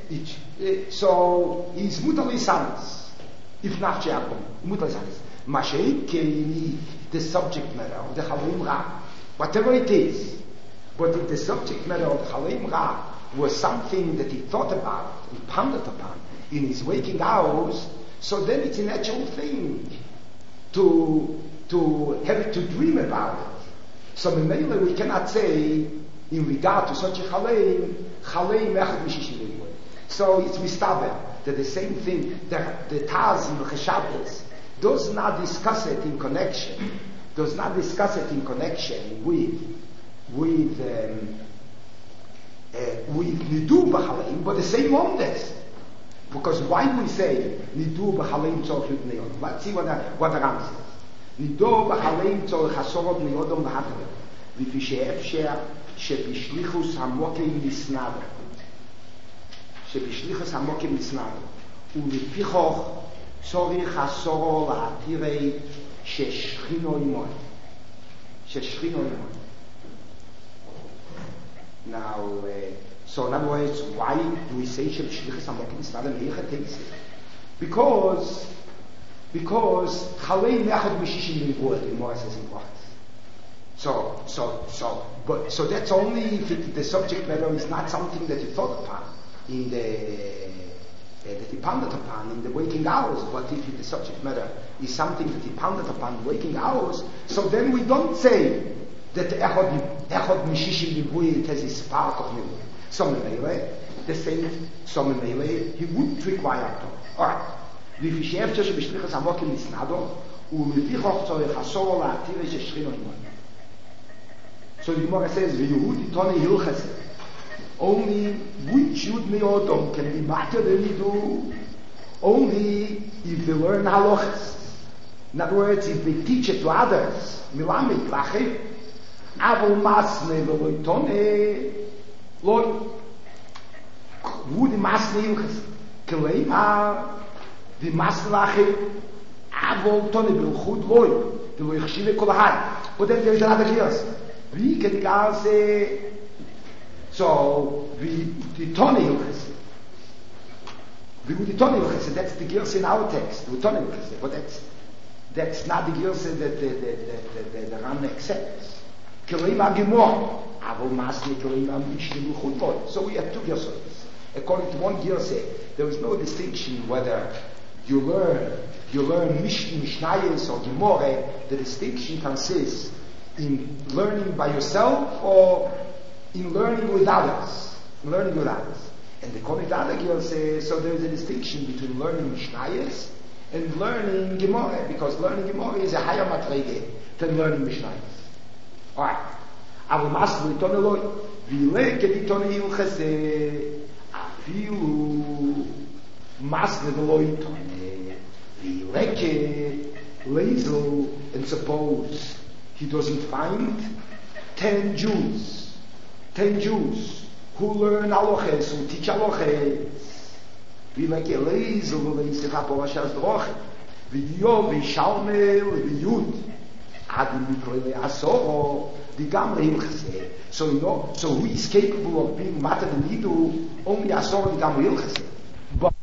so he's mutali sanis. If not Jacob, mutali sanis. Masheik keini, the subject matter of the Chaleim Ra, whatever it is. But if the subject matter of Chaleim Ra was something that he thought about, he pondered upon in his waking hours, so then it's a natural thing to to have to dream about it. So mainly we cannot say in regard to such a chaleim, chaleim echad mishishim b'nivueh. So it's mistaber that the same thing that the Taz in Rosh Hashanah does not discuss it in connection, does not discuss it in connection with with um, uh, with nidu b'chaleim, but the same ondes. Because why we say nidu b'chaleim tzorch l'bnei? Let's see what the, what the Ram says. Nidu b'chaleim tzorch hasorot bnei odom l'hatem v'fi she'efsher she'bishlichus hamokim nisnado she'bishlichus hamokim nisnado u'lepichoch tzorich hasoro l'hatirei she'shchino imon she'shchino imon. Now uh, so in other words, why do we say Shebishlichus Hamokim Nisnado Meicha Teise? Because, because Chaleim Echad Mishishim B'nivueh, the Gemara says in Brachos. So, so, so, but so that's only if it, the subject matter is not something that you thought upon in the uh, that you pondered upon in the waking hours. But if the subject matter is something that you pondered upon in the waking hours, so then we don't say that Echad Echad Mishishim B'nivueh has a spark of Nivueh. Some Mele, the same some Mele, he wouldn't require it. Alright. V'fi she'efsher she'bishlichus hamokim nisnado, u'lepichoch tzorich hasoro l'hatirei she'shchino imon. So the Gemara says, v'yehudi toni hilchas. Only which yud me'odom can be matter than we do. Only if they learn halachas. In other words, if they teach it to others, milamid lachim, avol masne v'loi toni. Lord, would the master hilchas claim the master lachim avol toni b'chud loy the loy chshive kol ahad. But then there is another case. We can say So, the, the Tony Hilchese, the Tony Hilchese, that's the Girse in our text, the Tony Hilchese, but that's, that's not the Girse that the, the, the, the, the Ram accepts. Kelima Gemor, Avo Masni Kelima Mishnu Chutboy. So we have two Girses. According to one Girse, there is no distinction whether you learn, you learn Mishnu, Mishnayos, or Gemore. The distinction consists in learning by yourself or in learning with others. Learning with others. And according to other Girse, so there is a distinction between learning Mishnayos and learning Gemore, because learning Gemore is a higher matrege than learning Mishnayos. Alright. Aber Maslu Itoneloi, Vileke Itone Hilchese, Afilu Maslu Deloi Itone, Vileke Lezel, and suppose he doesn't find ten Jews, ten Jews who learn Aloches, who teach Aloches. Vileke Lezel, Lezel Haporashas Droche, Vilyo, Vishalmel, Vilyud. So you know, so who is capable of being matter and nidu? Only Asor and Gam Hilchese. But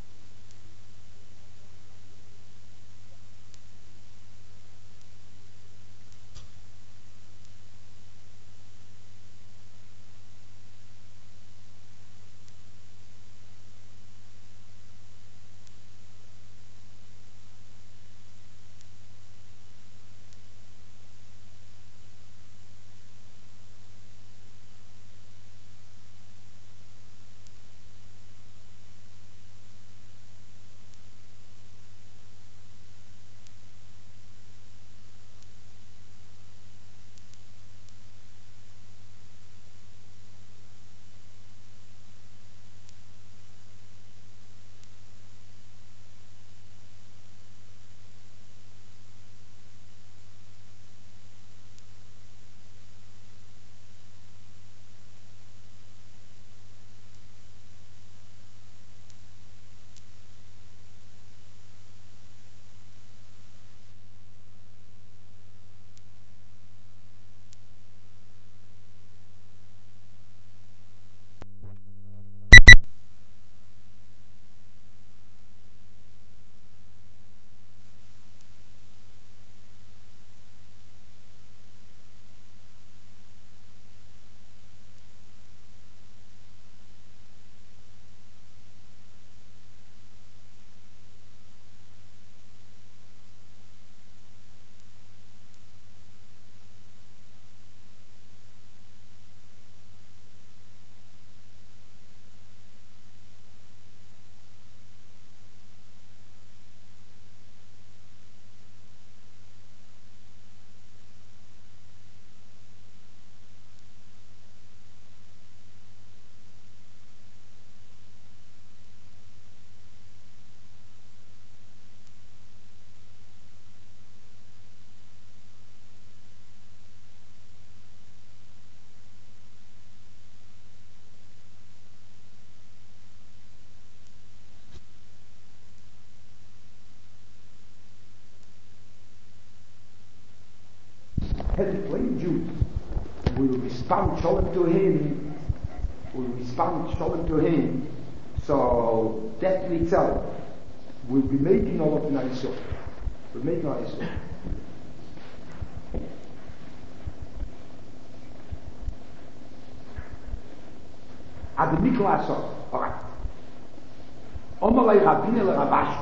ten plain Jews will respond shalom to him, will respond shalom to him, so that in itself will be making all of the Naisor. Will make Naisor. Ad Mikla Asor. Alright. Omalei Rabine le Rabash.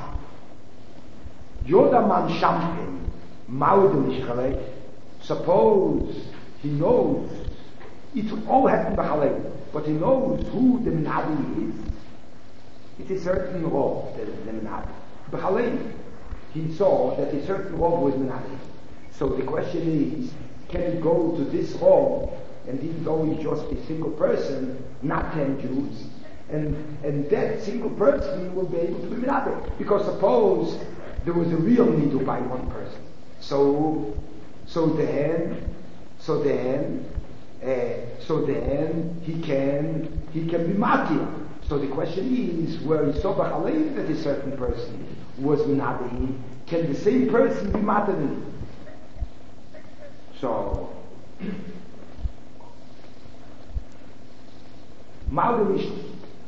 Yoda man Shampen, Maudel Ishchalek. Suppose he knows, it will all happen by Halel, but he knows who the Menadi is. It's a certain law, the, the Menadi. By Halel, he saw that a certain law was Menadi. So the question is, can he go to this law, and even though he's just a single person, not ten Jews, and and that single person will be able to be Menadi? Because suppose there was a real needle by one person. So So then, so then, uh, so then he can he can be matir. So the question is, where he saw b'chalein that a certain person was minadei, can the same person be matir? So, mal dem Mischle.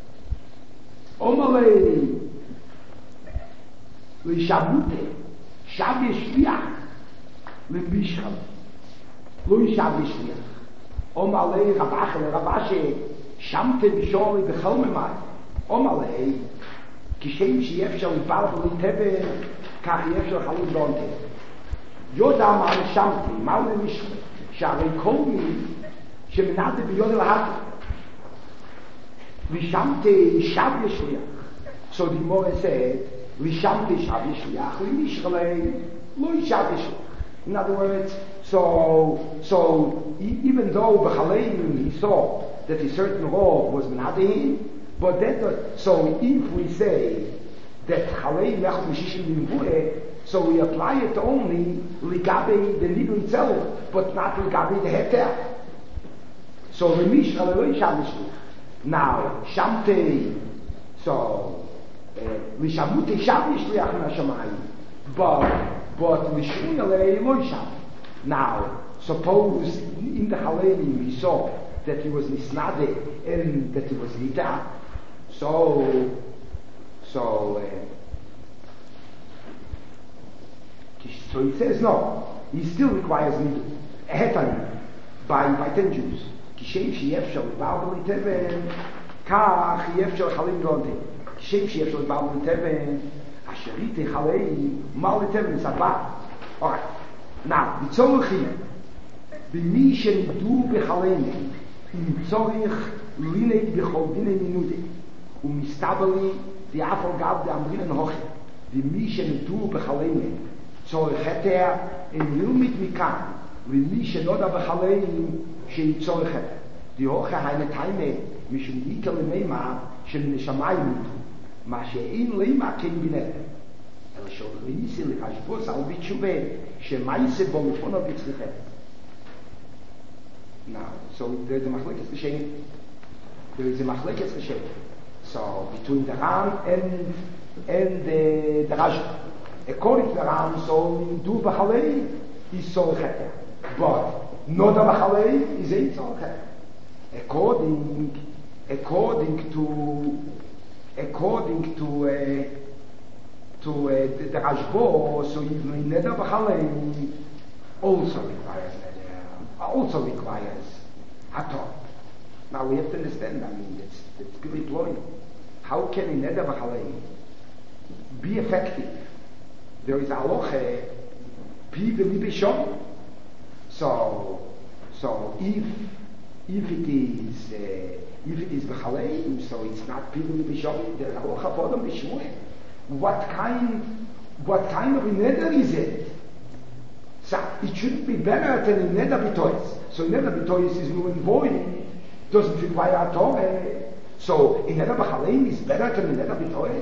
Omalei, le Shabute, Shabi Shliach, le Bishchal, lo Shabi Shliach. Omalei, Rabache, Rabashe, Shamte Bishori, Bechol Memai. Omalei, כשם שאפשר לבעל ולטבע, כך אפשר חלום דונטה. יודע מה נשמתי, מה למשל, שהרי כל מי שמנעתי ביוד להטה, ושמתי שב ישליח. So the Gemara said, ושמתי שב ישליח, למשלי, לא ישב ישליח. In other words, so, so even though B'chaleim he saw that a certain role was menadeh, but that, so if we say that Chalei Mechot Mishishim Nimvueh, so we apply it only Ligabe the needle itself, but not Ligabe the heter. So Remish Chalei Shamishlich. Now Shamte, so Lishamute Shamishliach Nashamayim, but but Lishun Alei Lo Sham. Now suppose in the Chalei we saw that he was Nisnade and that he was Nida. So, so, uh, so he says no. He still requires nidu. Ehetani by by ten Jews. Kishem sheyefshel ba'al b'liteven, kach yefshel chalim gonte. Kishem sheyefshel ba'al b'liteven, asherite chalei mal b'liteven sabbat. All right. Now the tzorich b'mi shenidu b'chaleim im tzorich linei b'chol dinei minude. ומסתבלי די אפל גב די אמרינן הוכי די מי שנדעו בחלאים צורך חטא אין נלמיד מכאן ומי שנודע בחלאים שיצורך חטא די הוכי היינה טיימה משום איקר למימה של נשמיים נדעו מה שאין לימה כן בינתה אלא שאוריסי לחשבוס על בתשובה שמייסה בו מפונו בצליחה now so there's a machlekes geschehen there is a machlekes geschehen So between the Ram and and the, the Rashba, according to the Ram, so in Du B'Chalei is Sol Cheter, but Noda B'Chalei is Ein Sol Cheter. According according to according to uh, to uh, the, the Rashba, so even Noda B'Chalei also requires uh, also requires Hator. Now we have to understand. I mean, it's it's very blowing. How can a neder b'chalei be effective? There is aloche pi v'mibishon. So, so if if it is uh, if it is b'chalei, so it's not pi v'mibishon. There is aloche for them b'shmuel. What kind what kind of a neder is it? So it should be better than a neder b'tois. So a neder b'tois is nur in void. Doesn't require a Torah. So, in Neder B'Chaleim is better than in Neder B'Toyes.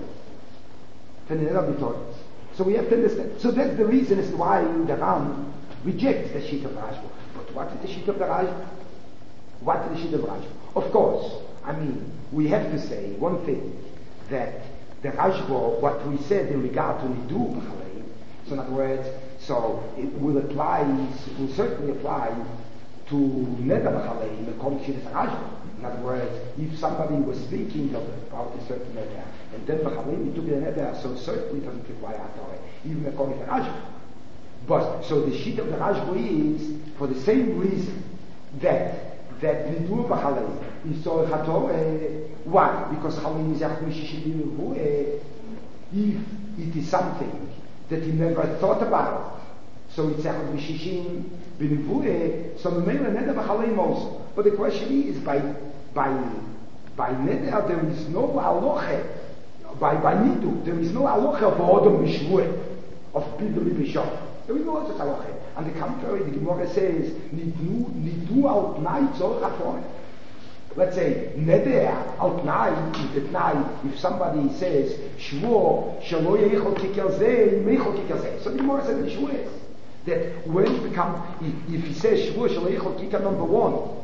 Than in Neder B'Toyes. So we have to understand. So that's the reason as to why the Ram rejects the sheet of Rashba. But what is the sheet of the Rashba? What is the sheet of Rashba? Of course, I mean, we have to say one thing, that the Rashba, what we said in regard to Nidu B'Chaleim, so in other words, so it will apply, will certainly apply to Neder B'Chaleim according to the Rashba. In other words, if somebody was speaking of, about a certain Neder, and then B'Chaleim he took the Neder, so certainly it doesn't require a Torah, even according to the Rashba. But, so the sheet of the Rashba is, for the same reason, that, that Nidur B'Chaleim is so a Torah. Why? Because Chaleim is Ach Mishishim if it is something that he never thought about, so it's Ach Mishishim B'Nivueh, so Memela Neder B'Chaleim also. But the question is, by by by Neder there is no aloche, by by Nidu there is no aloche of Odom Mishmueh, of Bidli Bishop. There is no such aloche. On the contrary, the Gemara says, Nidu Nidu al Tnai Tzorch HaTorah. Let's say Neder al Tnai, if Tnai, if somebody says Shvuah Shelo Yeichol Kikel Zeh, Meichol Kikel Zeh. So the Gemara says in Shvuah that when it becomes, if, if he says Shvuah Shelo Yeichol Kikel number one,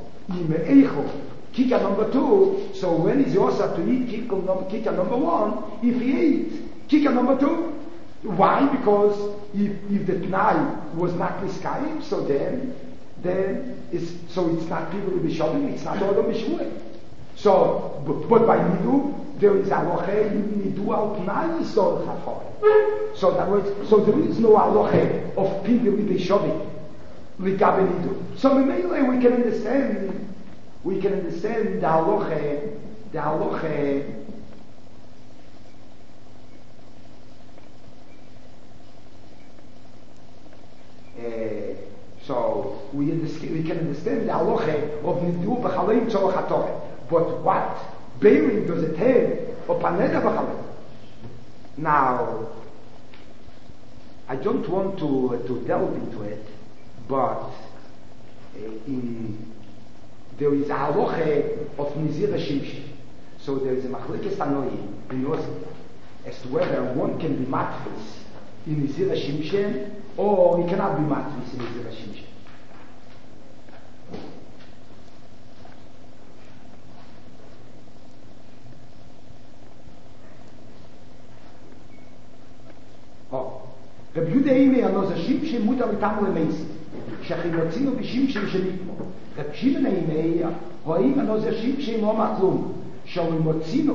Kika number two, so when is Yosa to eat Kika number, Kika number one, if he ate Kika number two? Why? Because if, if the Tnai was not Miskayim, so then, then it's, so it's not people to be showing, it's not all the Mishmuel. So, but, but by Nidu, there is aloche, Nidu al Pnai Yisor Chachor. So that words, so there is no aloche of Pingel B'Shovi, L'Gabe Nidu. So mainly we can understand, we can understand the aloche, the aloche, Uh, so we, understand, we can understand the halacha of nidu b'chaleim tzorach haTorah, but what bearing does it have of paneda b'chaleim? Now, I don't want to uh, to delve into it, but uh, in there is a halacha of nizir shimshim. So there is a machlekes tanoim in Yosef as to whether one can be matfis in nizir shimshim, or he cannot be matris in Nizir HaShimshim. Oh. Rabbi Yehuda Eimei על נוזר שימשם מותר לטעם למייסי, שכי מוציאו בשימשם שנקמו. רבי שמעון Eimei רואים על נוזר שימשם לא מכלום, שהוא מוציאו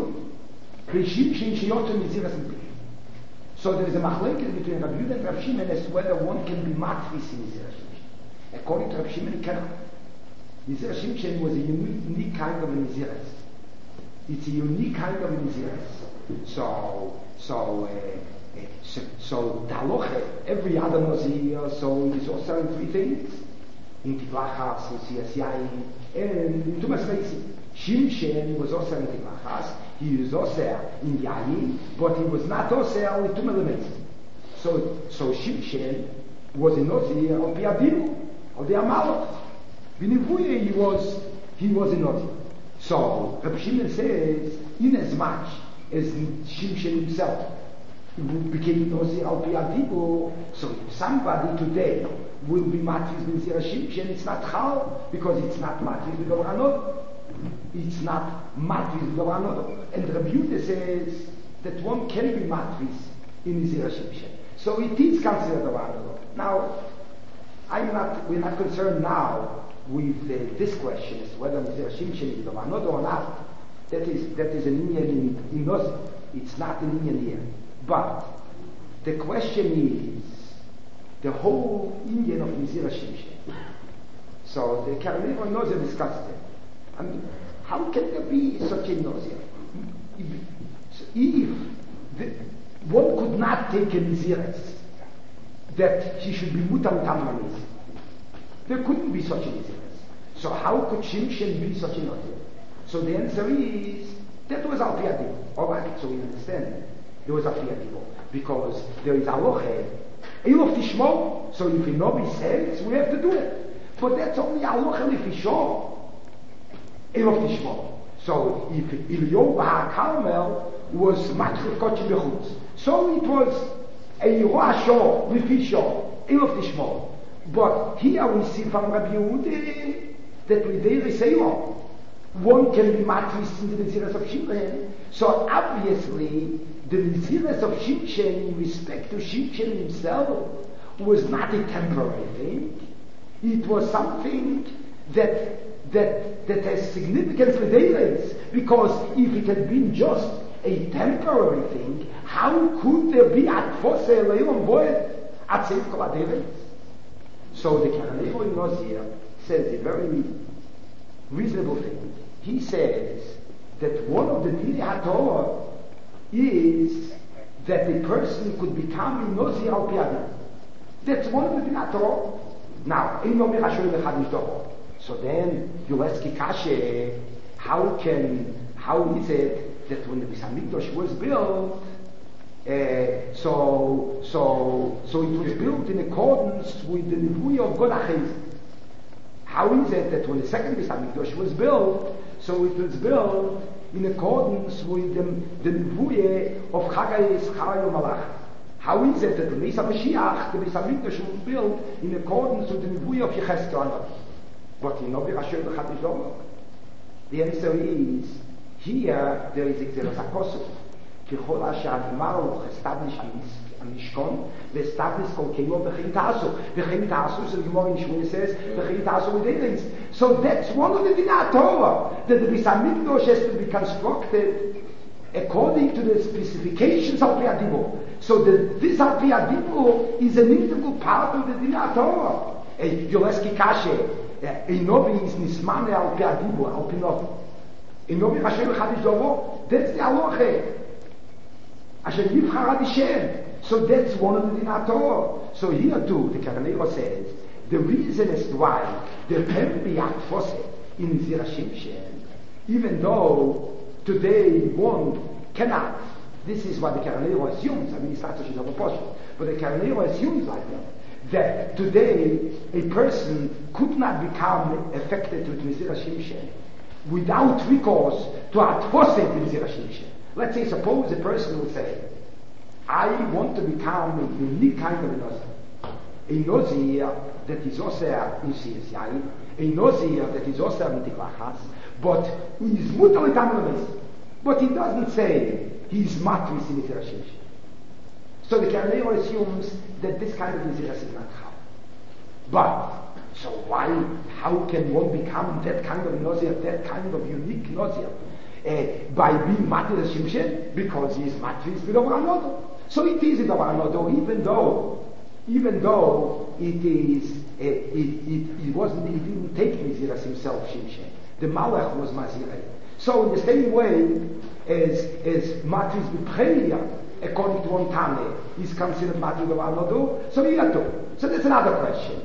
בשימשם שיוצא מזיר הסנטי. So there is a machlekes between Rabbi Yehuda and Rabbi Shimon as to whether one can be matris in Nizir HaShimshim. According to Rabbi Shimon, he cannot. Nizir HaShimshim was a unique, unique kind of a Niziris. It's a unique kind of a Niziris. So, so, uh, uh, so, so the halacha, every other Nazir, so is also in three things. In Tiglachas, in Siyas Yain, and in Tumas Meisi. Shimshon was also in Tiglachas. He was also in Yayin, but he was not also in Tumah Lemeitz. So, so Shimshon was in Nazir of Piadimu, of the Amalek. B'Nivuye he was, he was in Nazir. So, Rabbi Shimon says, in as much as Shimshon himself became Nazir of Piadimu, so if somebody today will be Matris B'Nizir Shimshon, it's not Chal, because it's not Matris B'Davar Anod. It's not matris b'davar. And Rabbi Yehuda says that one can be matris in Nizir HaShimshim. So it is considered davar. Now, I'm not. We're not concerned now with uh, this question as to whether Nizir HaShimshim is davar or not. That is that is an inyan in in Nozir. It's not an inyan here. But the question is the whole inyan of Nizir HaShimshim. So the Karmel Nozir discussed it. I mean, how can there be such a nausea? If, if the, one could not take a Niziris that he should be mutam tamanis, there couldn't be such a Niziris. So how could Shimshon be such a nausea? So the answer is that was al piyadivo. All right, so we understand there was al piyadivo because there is aloche ilof tishmo. So if Nobi says we have to do it, but that's only aloche lifisho. Elof Tishmo. So if Eliyahu HaKarmel was Matchel Kochim Bechutz, so it was a Roasho, Lefisho, Elof Tishmo. But here we see from Rabbi Yehuda that with their Seilo, one can be matris in the Niziras of Shimshon. So obviously, the Niziras of Shimshon in respect to Shimshon himself was not a temporary thing. It was something that that that has significance for daylights, because if it had been just a temporary thing, how could there be at Fose Leilon Boyd at Seif Kol HaDaylights? So the Karmel in Nozir says a very reasonable thing. He says that one of the Dinei HaTorah is that a person could become a Nozir al Piadim. That's one of the Dinei HaTorah. Now, Ein Lo Mechasher Lechad Mishtocho. So then you ask Kashe, how can, how is it that when the Beis Hamikdash was built, uh, so so so it was built in accordance with the Nevuah of God Achez? How is it that when the second Beis Hamikdash was built, so it was built in accordance with the, the Nevuah of Chagai Eschar Malach? How is it that the Beis HaMashiach, the Beis Hamikdash was built in accordance with the Nevuah of Yechezkel? But in Novi Hashem B'chad Nishlomo, the answer is, here there is a Xeros HaKosov, Kichol HaShad Maruch established Mishkan, v'establis kol kelo v'chein tasu. V'chein tasu, so the Gemara in Shmona says, v'chein tasu with aliens. So that's one of the Dinei Torah, that the Beis HaMikdash has to be constructed according to the specifications of Pri Adibur. So the, this Pri Adibur is an integral part of the Dinei Torah. Yoleski Kashe, a Novi is Nismane al Pri Adibur, al Pi Novi. A Novi Hashem Chadish Dovo, that's the Aloche. Hashem Yivchar Adishem. So that's one of the Dinei Torah. So here too, the Karanero says, the reason as to why there can be atfose in Zera Shimshen, even though today one cannot. This is what the Karanero assumes. I mean, it's not such a double portion, but the Karanero assumes like that. That today a person could not become affected with Zera Shimshen without recourse to atfose in Zera Shimshen. Let's say, suppose a person will say, I want to become a unique kind of a Nazir. A Nazir that is also in Siyas Yain, a Nazir that is also in Tiklachas, but he is mutal etamonis. But he doesn't say he is matris in Zera Shimshen. So the Karaneo assumes that this kind of Nazir is not how. But, so why, how can one become that kind of Nazir, that kind of unique Nazir? Uh, by being matris Shimshen, because he is matris with over another. So it is over another, even though, even though it is, uh, it, it, it wasn't, he didn't take Naziras himself, Shimshen. The Malach was Mazirei. So in the same way as, as matris b'prelia, according to one Tane, is considered matris over another, so here too. So that's another question.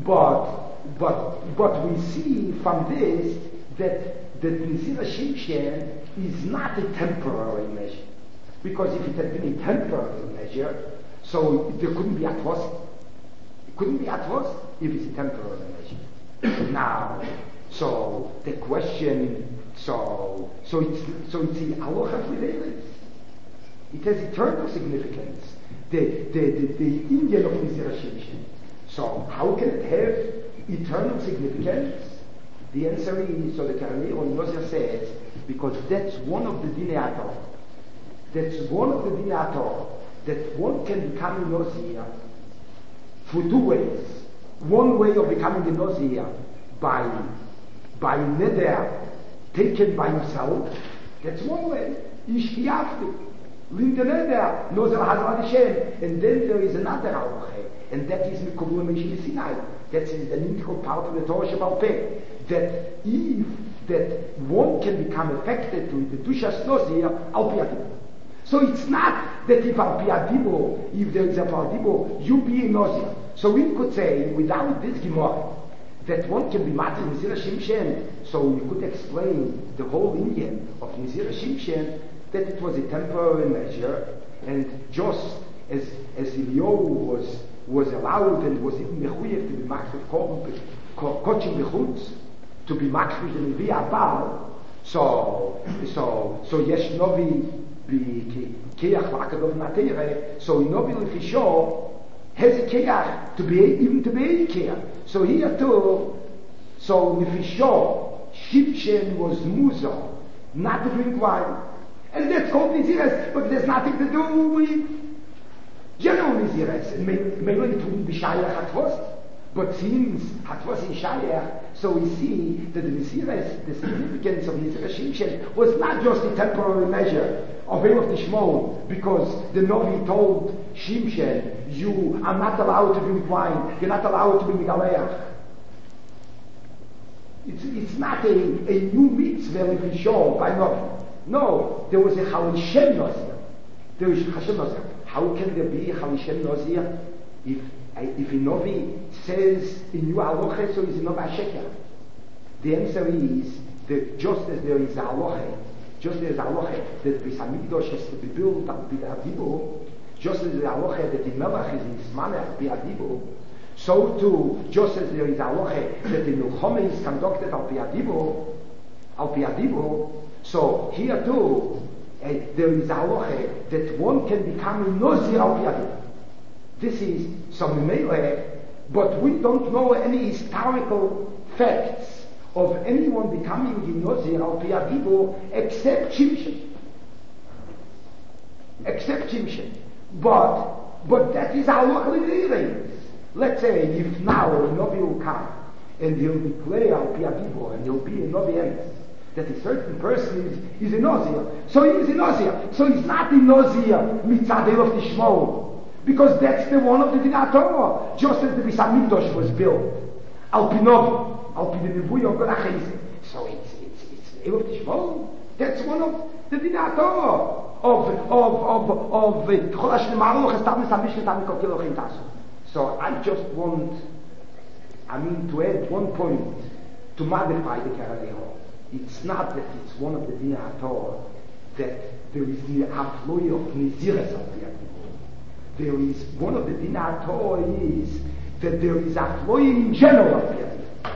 But, but, but we see from this that that Nazira Shimshen is not a temporary measure. Because if it had been a temporary measure, so there couldn't be atvos. It couldn't be atvos if it's a temporary measure. Now, so the question, so so it's so it's the aloha fidelis. It has eternal significance. The the the, the Indian of Nazira Shimshen. So how can it have eternal significance? The answer is, so the Karaneo Nozir says, because that's one of the Dinei Torah. That's one of the Dinei Torah, that one can become a Nozir for two ways. One way of becoming a Nozir by, by neder taken by himself. That's one way. Ishkiyafti. Linda neder, Nozir Hazar Hashem. And then there is another halacha, and that is Mikubur Meshim Sinai. That's an integral part of the Torah Shebal Peh. That if that one can become affected with the Dushas Nozir al Pi Adibur. So it's not that if al Pi Adibur, if there is a Pi Adibur, you be a Nozir. So we could say, without this Gemara, that one can be Matir Nazira Shimshen. So we could explain the whole Indian of Nazira Shimshen that it was a temporary measure, and just as as Eliyahu was was allowed and was even mechuyev to be makriv korban kochim bechutz, to be makriv the Levi Abal. So so so yesh novi be keach lakadov natere. So novi lefisho has a keach to be even to be a keach. So here too, so lefisho Shimshen was muzo not to drink wine, and that's called Naziras, but there's nothing to do with general Naziras. Maybe it wouldn't be Shayach at first, but since at first in Shayach, so we see that the Naziras, the significance of Nazira Shimshen was not just a temporary measure of Elof Nishmon, because the Novi told Shimshen, you are not allowed to drink wine, you're not allowed to be Megaleach. It's, it's not a, a new mitzvah we can show by Novi. No, there was a Chalishem Nazir. There is Hashem Nazir. How can there be a Chalishem Nazir if if a Novi says in your halacha, so is a Novi Sheker? The answer is that just as there is a halacha, just as there is a halacha that Beis Hamikdash has to be built on Pi Adibur, just as there is a halacha that the Melech is in Zmaneh Pi Adibur, so too, just as there is a halacha that the Milchome is conducted al Pi Adibur, al Pi Adibur, so here too, uh, there is a halacha that one can become a Nazir al Pi Adibur. This is some melee, but we don't know any historical facts of anyone becoming a Nazir al Pi Adibur except Shimshen. Except Shimshen. But but that is our local feelings. Let's say if now a Novi will come and he'll declare Al Pi Adibo and he'll be a Novi Emes, that a certain person is, is in Ozia. So he is in Ozia. So he's not in Ozia mitzadei of Tishmo, because that's the one of the Dinah Torah. Just as the Beis Hamikdash was built, Al Pi Novi, Al Pi the Nevuah of Gorach. So it's it's it's Elof Tishmo. That's one of the Dinah Torah of of of of Cholash Nemaruch Establis Hamishkat Hamikot Kilochin Tasu. So I just want, I mean, to add one point to modify the Karaneho. It's not that it's one of the Dinah Torah that there is the Afloy of Niziras al Pi Adibo. There is one of the Dinah Torah is that there is Afloy in general al Pi Adibo.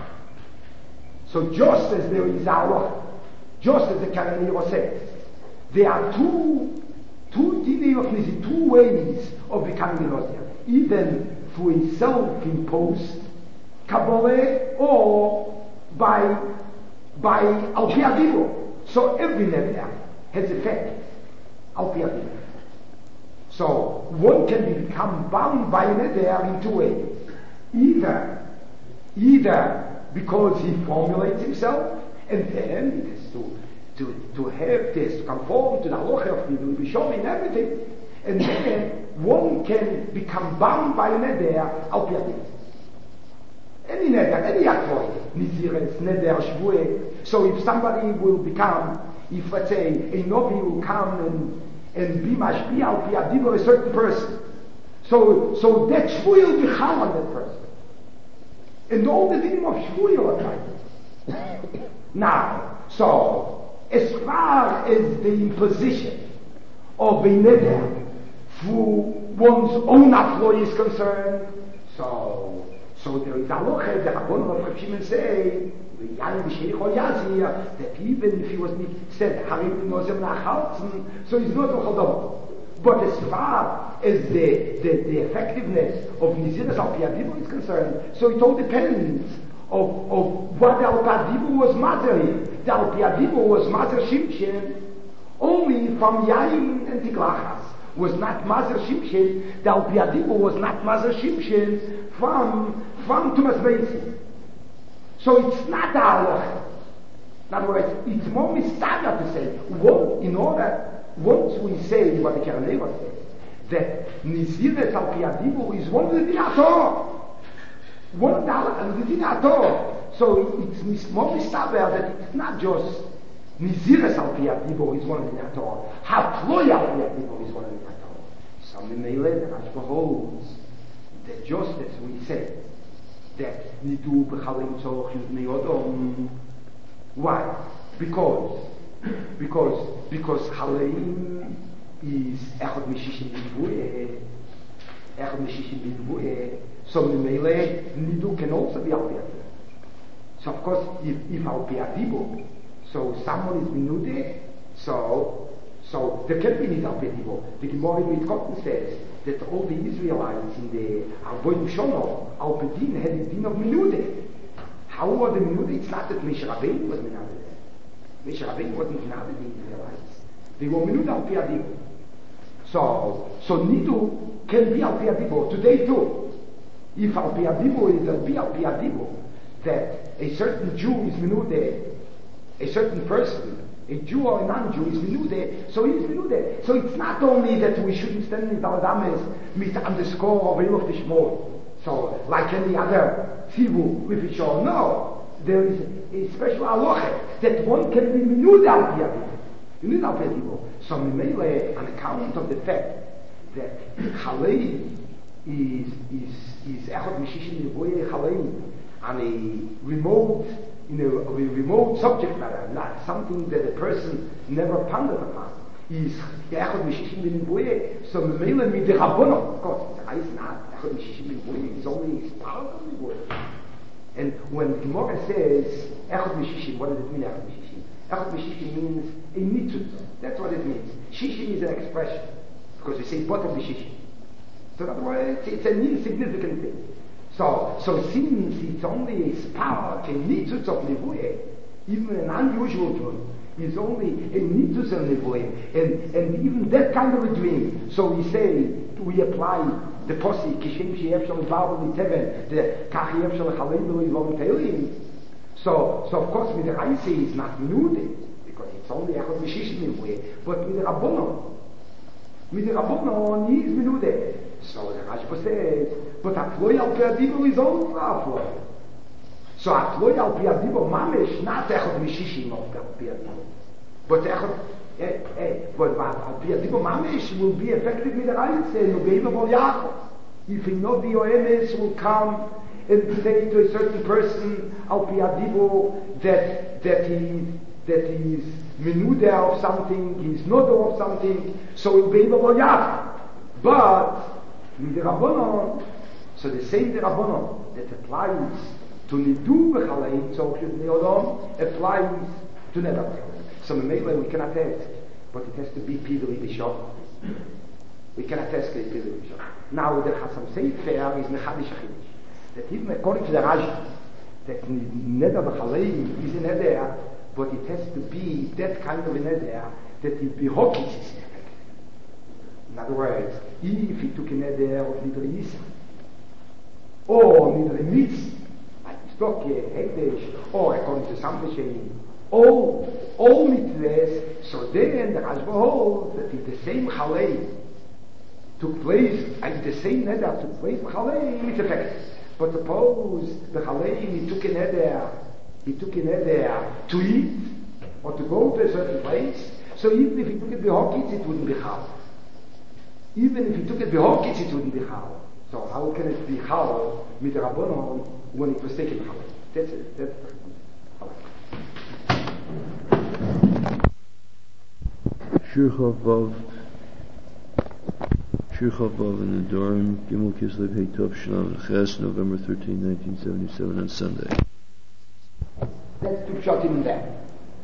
So just as there is Allah, just as the Karaneho says, there are two two Dinah of Nizi, two ways of becoming a Nozir. Even through a self-imposed Kabbalah or by by Al Pi Adibo. So every neder has effect Al Pi Adibo. So one can become bound by a neder in two ways. Either, either because he formulates himself, and then it is to, to, to have this, to conform to the halacha of the Bishom and everything, and then one can become bound by a neder Al Pi Adibo. Any neder, any akvoy, Nizires, neder, shvuah. So if somebody will become, if let's say a Novi will come and and be mashpi Al Pi Adibo a certain person, so so that shvuah will be chal on that person, and all the dinim of shvuah will apply. Now, so as far as the imposition of a neder through one's own akvoy is concerned, so. So there is a loche, the Rabbanon of Rav Shimon say, that even if he was not said, so he's not a chodom. But as far as the, the, the effectiveness of Niziras Al Pi Adibo is concerned, so it all depends of, of what Al Pi Adibo was mazer. The Al Pi Adibo was mazer Shimshin only from Yain and Tiglachas. Was not mazer Shimshin. The Al Pi Adibo was not mazer Shimshin from from Tumas Beis. So it's not our. In other words, it's more mistaken to say, well, in order, once we say what the Karaneho says, that Niziras Al Pi Adibo is one of the Dinah Torah. One of the, the Dinah Torah. So it's more mistaken that it's not just Niziras Al Pi Adibo is one of the Dinah Torah. Hafloy Al Pi Adibo is one of the Dinah Torah. Some in the Meileh, the Rashba holds that just as we said, that nidu b'chalim tzorach yudnei odom. Why? Because because because chaleim is echad mishishim b'nevuah, echad mishishim b'nevuah. So memele nidu can also be Al Pi Adibo. So of course, if if Al Pi Adibo, so someone is minude, so so there can be nid Al Pi Adibo. The Gemara in Mitkotten says that all the Israelites in the Arboim Shono, Al Pi Din, had the din of Minude. How was the Minude? It's not that Moshe Rabbeinu was Minude. Moshe Rabbeinu wasn't Minude in the Israelites. They were Minude Al Pi Adibo. So, so Nidu can be Al Pi Adibo today too. If Al Pi Adibo is Al Pi Al Pi Adibo, that a certain Jew is Minude, a certain person, a Jew or a non-Jew is Minude, so he is Minude. So it's not only that we shouldn't stand in our dames with the underscore of Elof Tishmo, so like any other Tzivu with each other. No, there is a special halacha that one can be Minude Al Pi Adibo. Minude Al Pi Adibo. So Mimele, on account of the fact that Chaleim is is is Echad Mishishim Nevuah Chaleim on a remote in a, a remote subject matter, not something that a person never pondered upon, is Echad Mishishim Nevuah. So Memele mit the Rabbanon, of course, it's not Echad Mishishim Nevuah. It's only part of Nevuah. And when Gemara says Echad Mishishim, what does it mean? Echad Mishishim? Echad Mishishim means a mitzvah. That's what it means. Shishim is an expression because we say bottom Mishishim. So in other words, it's an insignificant thing. So, so since it's only a spark, a nitzutz of nevuah, even an unusual dream is only a nitzutz of nevuah, and and even that kind of a dream. So we say we apply the posse, Kishem Sheyev Shal Baal Niteven, the Kach Yev Shal Chalein Lo Yilom Teilim. So, so of course, with the Raisi is not nude, because it's only Echad Mishishim way, but with the Rabbonon, with the Rabbonon, he is menude. So the Rashba says, but Atloy Al Piadibo is also Atloy. So Atloy Al Piadibo Mamesh, not Echad Mishishim of Piadibo, but Echad, eh, eh, but Al Piadibo Mamesh will be effective with the Raisi, and will be able to Yaakov. If he know the Oemes will come and say to a certain person, Al Piadibo, that, that he, that he is menuda of something, he is nodo of something, so he'll be able to Yaakov. But, with the Rabbonon, so the same the Rabbonon that applies to Nidu B'chalein, so Neodom, applies to Neder B'chalein. So Memele we cannot ask, but it has to be Pidli B'Shov. We cannot ask it Pidli B'Shov. Now the Chasam Sefer is Mechadish Achidish. That even according to the Rashi, that Neder B'chalein is a Neder, but it has to be that kind of a Neder that it be Hokitz. In other words, if he took a neder of Nidre Yisra, or Nidre Mitz, like Stokke, Hekdesh, or according to Samteshein, all, all mitzvahs, so then the Rashba holds that if the same Chalei took place, and the same neder took place in Chalei, it's effective. But suppose the Chalei, he took a neder, he took a neder to eat, or to go to a certain place, so even if he took it behokitz, it wouldn't be Chal. Even if he took it behokitz, it wouldn't be Chal. So how can it be Chal with the Rabbonon when it was taken Chal? That's it. That's Shurcha Vav, Shurcha Vav in the Dorim, Gimel Kislev Hey Tov Shalom Ches, November thirteenth, nineteen seventy-seven, on Sunday. That's two shot in there.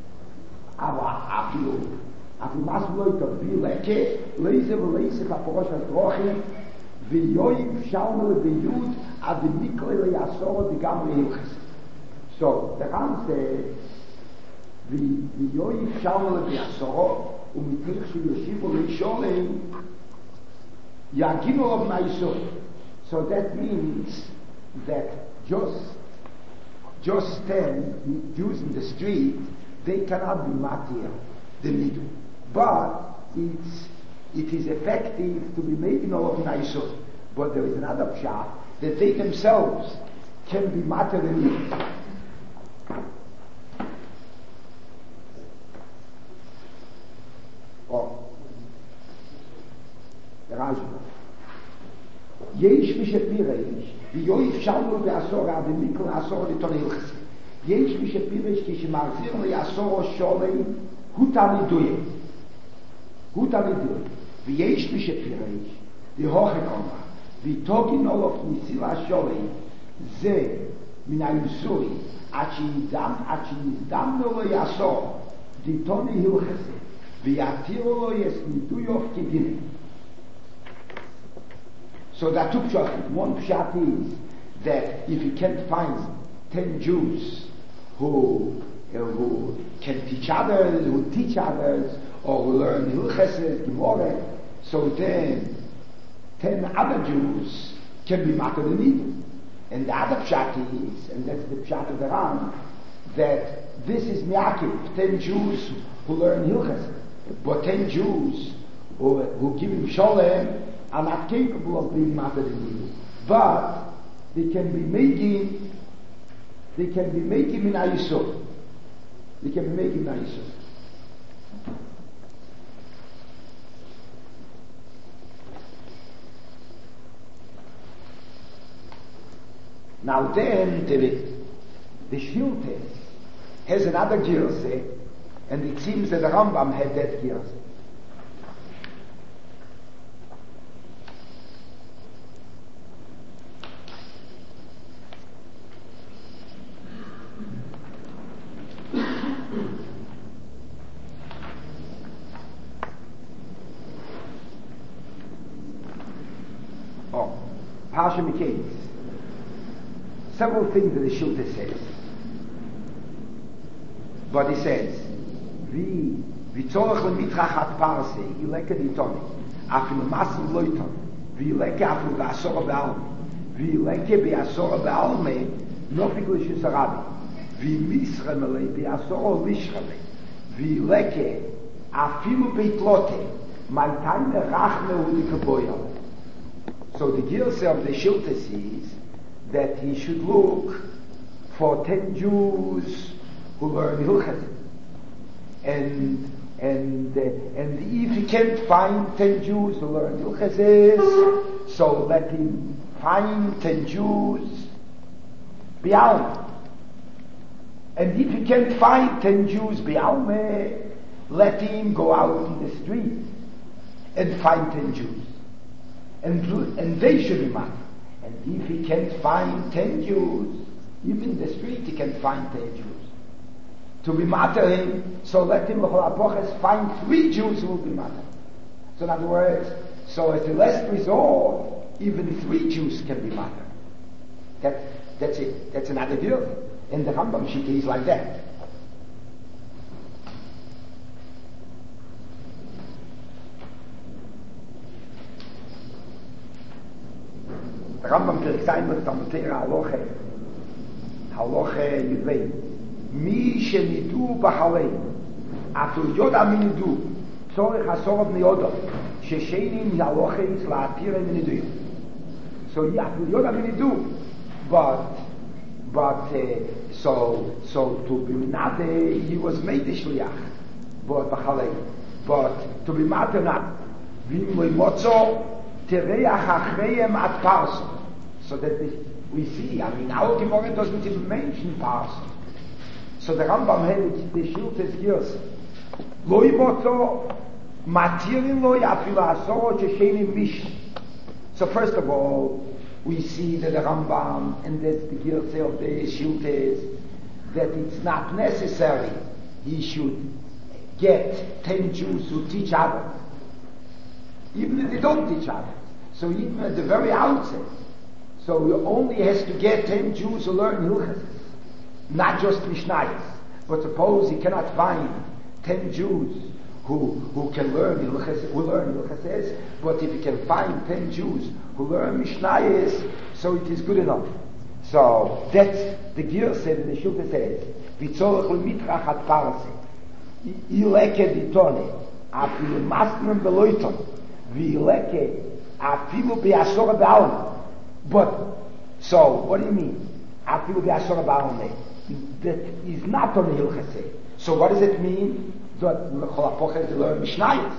Afilu. Afilu Masloy to be like it, Leise Leise Kaporosh Drochim, V'yoyim Shalmel V'yud Ad Mikle Yasor V'gam Leilches. So the Ram says, V'yoyim Shalmel V'yasor u'mitirch Shul Yoshivo Leisholem Yagimel of Naisor. So that means that just just stand Jews in the street, they cannot be matir the middle. But it's it is effective to be making all of Naisor. But there is another pshat that they themselves can be matir the middle. Oh, the Rashba. Yesh mishepireish, v'yoyif shalmu v'asora v'mikol asor l'ton hilchas. Yesh mishepireish ki shemarzir l'asor sholem hutam iduye. Hutam iduye. V'yesh mishepireish, v'hoche koma, v'togin olof nisila sholem, ze min ha'yusuri, at sheyizdam, at sheyizdam lo yasor, d'ton hilchas. V'yatiro yes niduyov kidin. So there are two pshat. One pshat is that if you can't find ten Jews who who can teach others, who teach others, or who learn Hilchesed, Gemara, so then ten other Jews can be matter the needle. And the other pshat is, and that's the pshat of the Ram, that this is mi'akiv, ten Jews who learn Hilchesed. But ten Jews who, who give him sholem are not capable of being matter the needle. But they can be making, they can be making min ha'yisur. They can be making min ha'yisur. Now then, the, the Shiltes has another girse, and it seems that the Rambam had that girse. Oh, Parsha Miketz. Several things that the Shiltes says. But he says, Vi, vi tzorach le mitrach hat parse, ileke ditoni, afil masim loiton, וילקה אפילו בעשור בעלמי, וילקה בעשור בעלמי, נופיק לשיס הרבי, ומיסרם אלי בעשור לישרמי, וילקה אפילו ביתלוטה, מייטיינה רחמה וליקבויה. So the Gilse of the Shiltes is that he should look for ten Jews who learn Hilchas. And and uh, and if he can't find ten Jews who learn Hilchas, so let him find ten Jews Bialme. And if he can't find ten Jews Bialme, let him go out in the street and find ten Jews. And, and they should be mad. And if he can't find ten Jews, even in the street he can find ten Jews. To be matter him, so let him find three Jews who will be matter. So in other words, so at the last resort, even three Jews can be matter. That, that's it. That's another deal. And the Rambam Shita is like that. The Rambam kriegt sein mit der Matera Haloche. Haloche Yudvei. Mi shenidu b'halei. Atul yoda minidu. Tzorech hasorov niyodo. Sheshenim yaloche is la'atire minidu. So atul yoda minidu. But, but, uh, so, so to be minade, he was made the shliach. But b'halei. But to be made not. Vim loy motzo. Tereach achreiem at parson. So that we see, I mean, our Gemara doesn't even mention parson. So the Rambam had the Shiltes years. Loi motzo matirin loi afila asoro cheshenim mish. So first of all, we see that the Rambam, and that's the Girse of the Shiltes, that it's not necessary he should get ten Jews who teach others. Even if they don't teach others. So even at the very outset, so he only has to get ten Jews who learn Hilchas, not just Mishnayos. But suppose he cannot find ten Jews who who can learn Hilchas, who learn Hilchas, but if he can find ten Jews who learn Mishnayos, so it is good enough. So that's the gear said in the Shulchan says, "Vitzorach l'mitrach at parse, ileke ditone, afilu masmen beloiton, v'ileke afilu be'asor ba'alma." But so what do you mean? Afilu be'asor ba'alma. That is not on the Hilchaseh. So what does it mean? That l'chol ha'poches learn Mishnayos.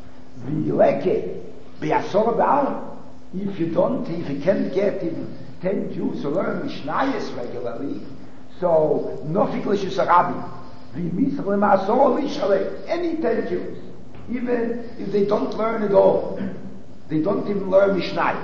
V'ileke be'asor ba'alma. If you don't, if you can't get even ten Jews who learn Mishnayos regularly, so nofik l'shus harabi. V'misach l'ma'asor l'ishalei. Any ten Jews, even if they don't learn at all, they don't even learn Mishnayos.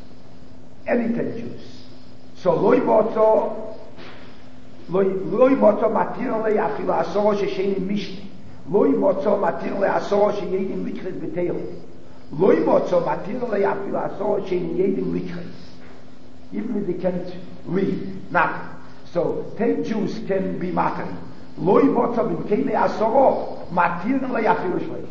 Any ten Jews. So loy motzo, loy loy motzo matir le afilu asoro sheshenim mishne. Loy motzo matir le asoro sheyedim likres b'teil. Loy motzo matir le afilu asoro sheyedim likres. Even if they can't read, nothing. So ten Jews can be materi. Loy motzo b'kei le asoro matir le afilu shleish.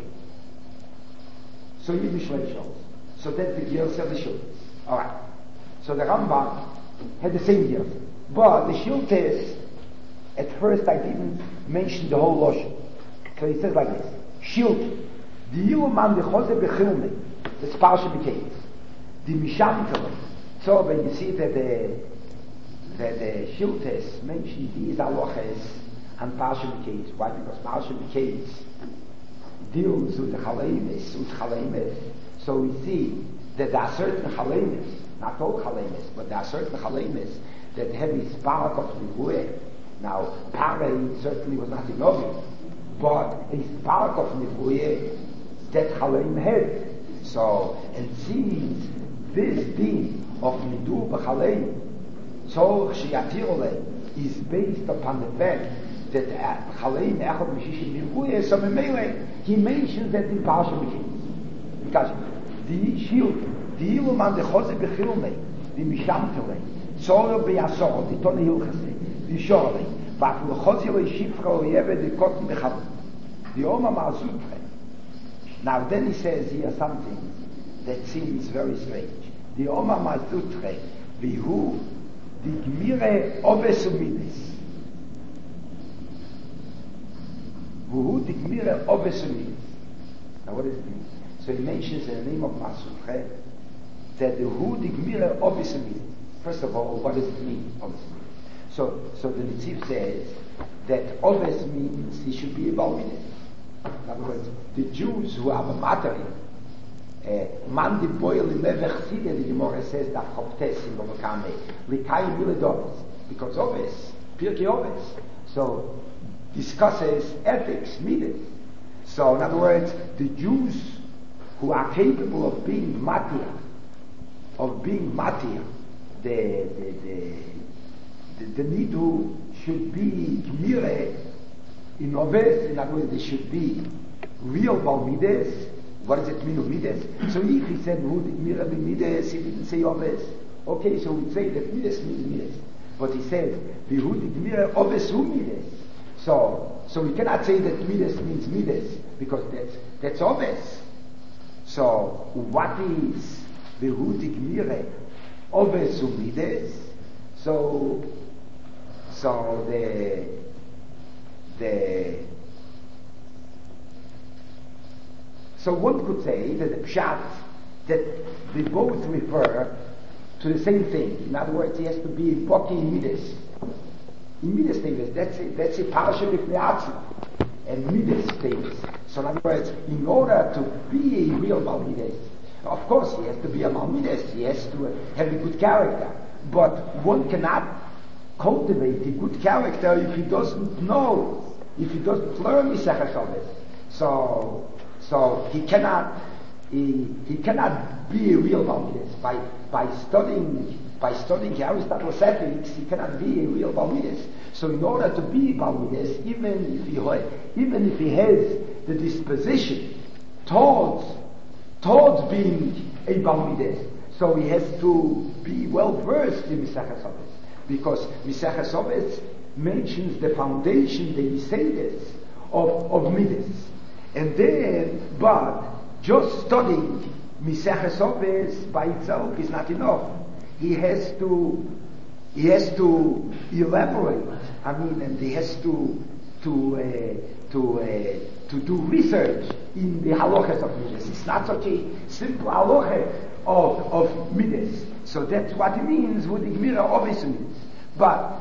So you be shleish. So that's the gears of the Shultes. All right. So the Rambam had the same gears, but the Shultes, at first I didn't mention the whole lotion. So he says like this: Shilt, the Yuman the Chose bechilme, the Sparsha B'Keitz, the Mishamtel. So when you see that the that the Shultes mention these aloches and Parsha B'Keitz, why? Because Parsha B'Keitz deals with the Chalemes, with Chalemes. So we see that there are certain Chalemes, not all Chalemes, but there are certain Chalemes that have this spark of Nivueh. Now, Parei certainly was not Novi, but a spark of Nivueh that Chalem had. So, and since this din of Nidu B'Chalem, so Shiatirole, is based upon the fact that Chalem Echad Mishishim Nivueh, so Memele, he mentions that in Parsha B'Keitz. Because the shield, the Iluman, the Chose B'Chilme, the Mishamtele, Tzoro B'Yasor, the Tone Hilchase, the Shorle, but the Chose Shifra Oyeve, the Kotten B'Chav, the Oma Ma'asutre. Now then he says here something that seems very strange. The Oma Mazutre, Vihu, the Gmire Ovesumides. Vihu, the Gmire Ovesumides. Now what does it mean? So he mentions in the name of Mazutre that the Hu, the Gmire Ovesumides. First of all, what does it mean, Ovesumides? So, so the Nitziv says that Oves means he should be a Balmides. In other words, the Jews who have a mattering, man di boil in levech side, the Gemara says that Choptes in Bavakame, Likayim Miledovis, because Oves, Pirkei Oves, so discusses ethics, midas. So in other words, the Jews who are capable of being matir, of being matir, the the the the, the nidu should be gmire in Oves. In other words, they should be real balmides. What does it mean, midas? So if he said gmire midas, he didn't say Oves. Okay, so we'd say that midas means midas, but he said v'hu gmire Oves hu midas. So so we cannot say that midas means midas because that's that's Oves. So what is v'hu gmire Oves hu midas? So, so the, the, so one could say that the pshat, that they both refer to the same thing. In other words, he has to be boki in midas. In midas status, that's a, that's a parasha b'fnei and midas status. So in other words, in order to be a real Malmides, of course he has to be a Malmides, he has to have a good character. But one cannot cultivate a good character if he doesn't know, if he doesn't learn Misechah Shabbos. So, so he cannot, he, he cannot be a real Balmides. By, by studying, by studying Aristotle's ethics, he cannot be a real Balmides. So in order to be Balmides, even if he, even if he has the disposition towards, towards being a Balmides, so he has to be well versed in Misechah Shabbos, because Misechah Shabbos mentions the foundation, the Yiseides of of Midas, and then, but just studying Misechah Shabbos by itself is not enough. He has to he has to elaborate. I mean, and he has to to uh, to uh, to do research in the halachas of Midas. It's not such a simple halacha of of midas. So that's what it means with the Gemara obviously means. But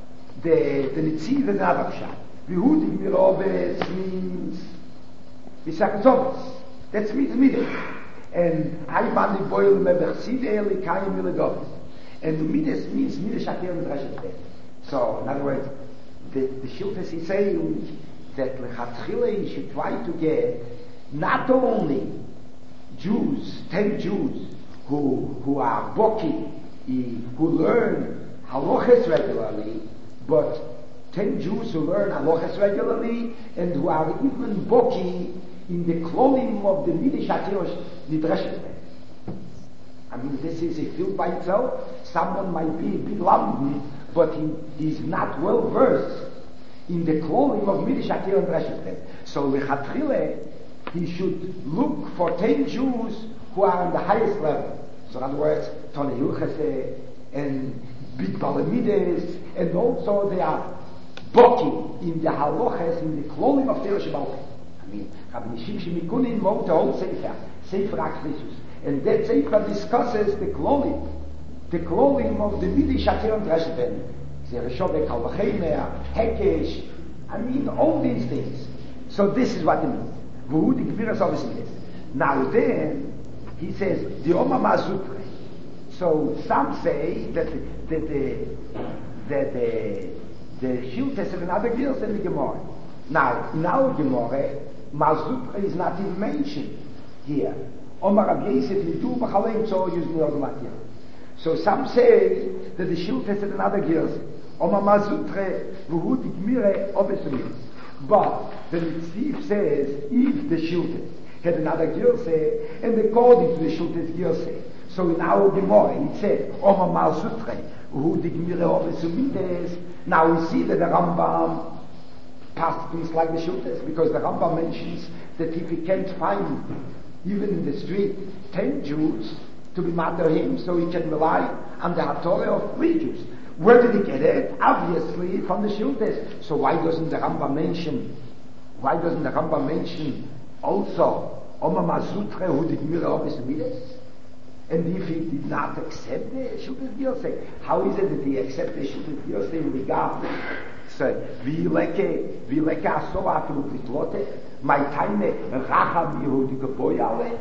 the the Nitziv is another pshat. V'hu the Gemara obvious means Misechah Shabbos. That means midas. And Hayman the boil mebechside likayim miledovis. And the midas means midas shaker midrashet. So in other words, the the Shiltas is saying that lechatchila you should try to get not only Jews, ten Jews who who are boki, who learn halachas regularly, but ten Jews who learn halachas regularly and who are even boki in the clothing of the midrash atirosh nidreshet. I mean, this is a field by itself. Someone might be a big lamb, but he is not well versed in the clothing of midrash atirosh nidreshet. So lechatchila he should look for ten Jews who are on the highest level. So in other words, Tonei Yuchase and Big Balamides, and also they are boki in the halachas, in the clothing of Teresh Balchem. I mean, Rabbi Nishim Shemikunin wrote the whole Sefer, Sefer Akvisus, and that Sefer discusses the clothing, the clothing of the Midrash Atir and Reshben, Zereshobek, Kalvachemer, Hekesh, I mean, all these things. So this is what it means. Now then, he says, the Oma Mazutre. So some say that the, that the, that the, the Shiltes have another girls in the Gemara. Now, in our Gemara, Mazutre is not even mentioned here. Oma Rav Yosef Nidu B'chalem so using the Matir. So some say that the Shiltes have another girls. Oma Mazutre, V'hu Dikmire Obesumis. But the Nitziv says, if the Shiltes had another Girseh, and according to the Shiltes Girseh, so in our Gemara it said, Oma Mal Sutre, who digmire Ovesumites. Now we see that the Rambam passed things like the Shiltes, because the Rambam mentions that if he can't find even in the street, ten Jews to be matter him so he can rely on the Torah of three Jews. Where did he get it? Obviously from the Shiltes. So why doesn't the Rambam mention, why doesn't the Rambam mention also, Oma Masutre who did Mira Obis Midas? And if he did not accept the Shiltes Diosei, how is it that he accepted the Shiltes Diosei in regard? So, wie leke, wie leke aso afilu pritlote, my time, Racham Yehudi Geboyale,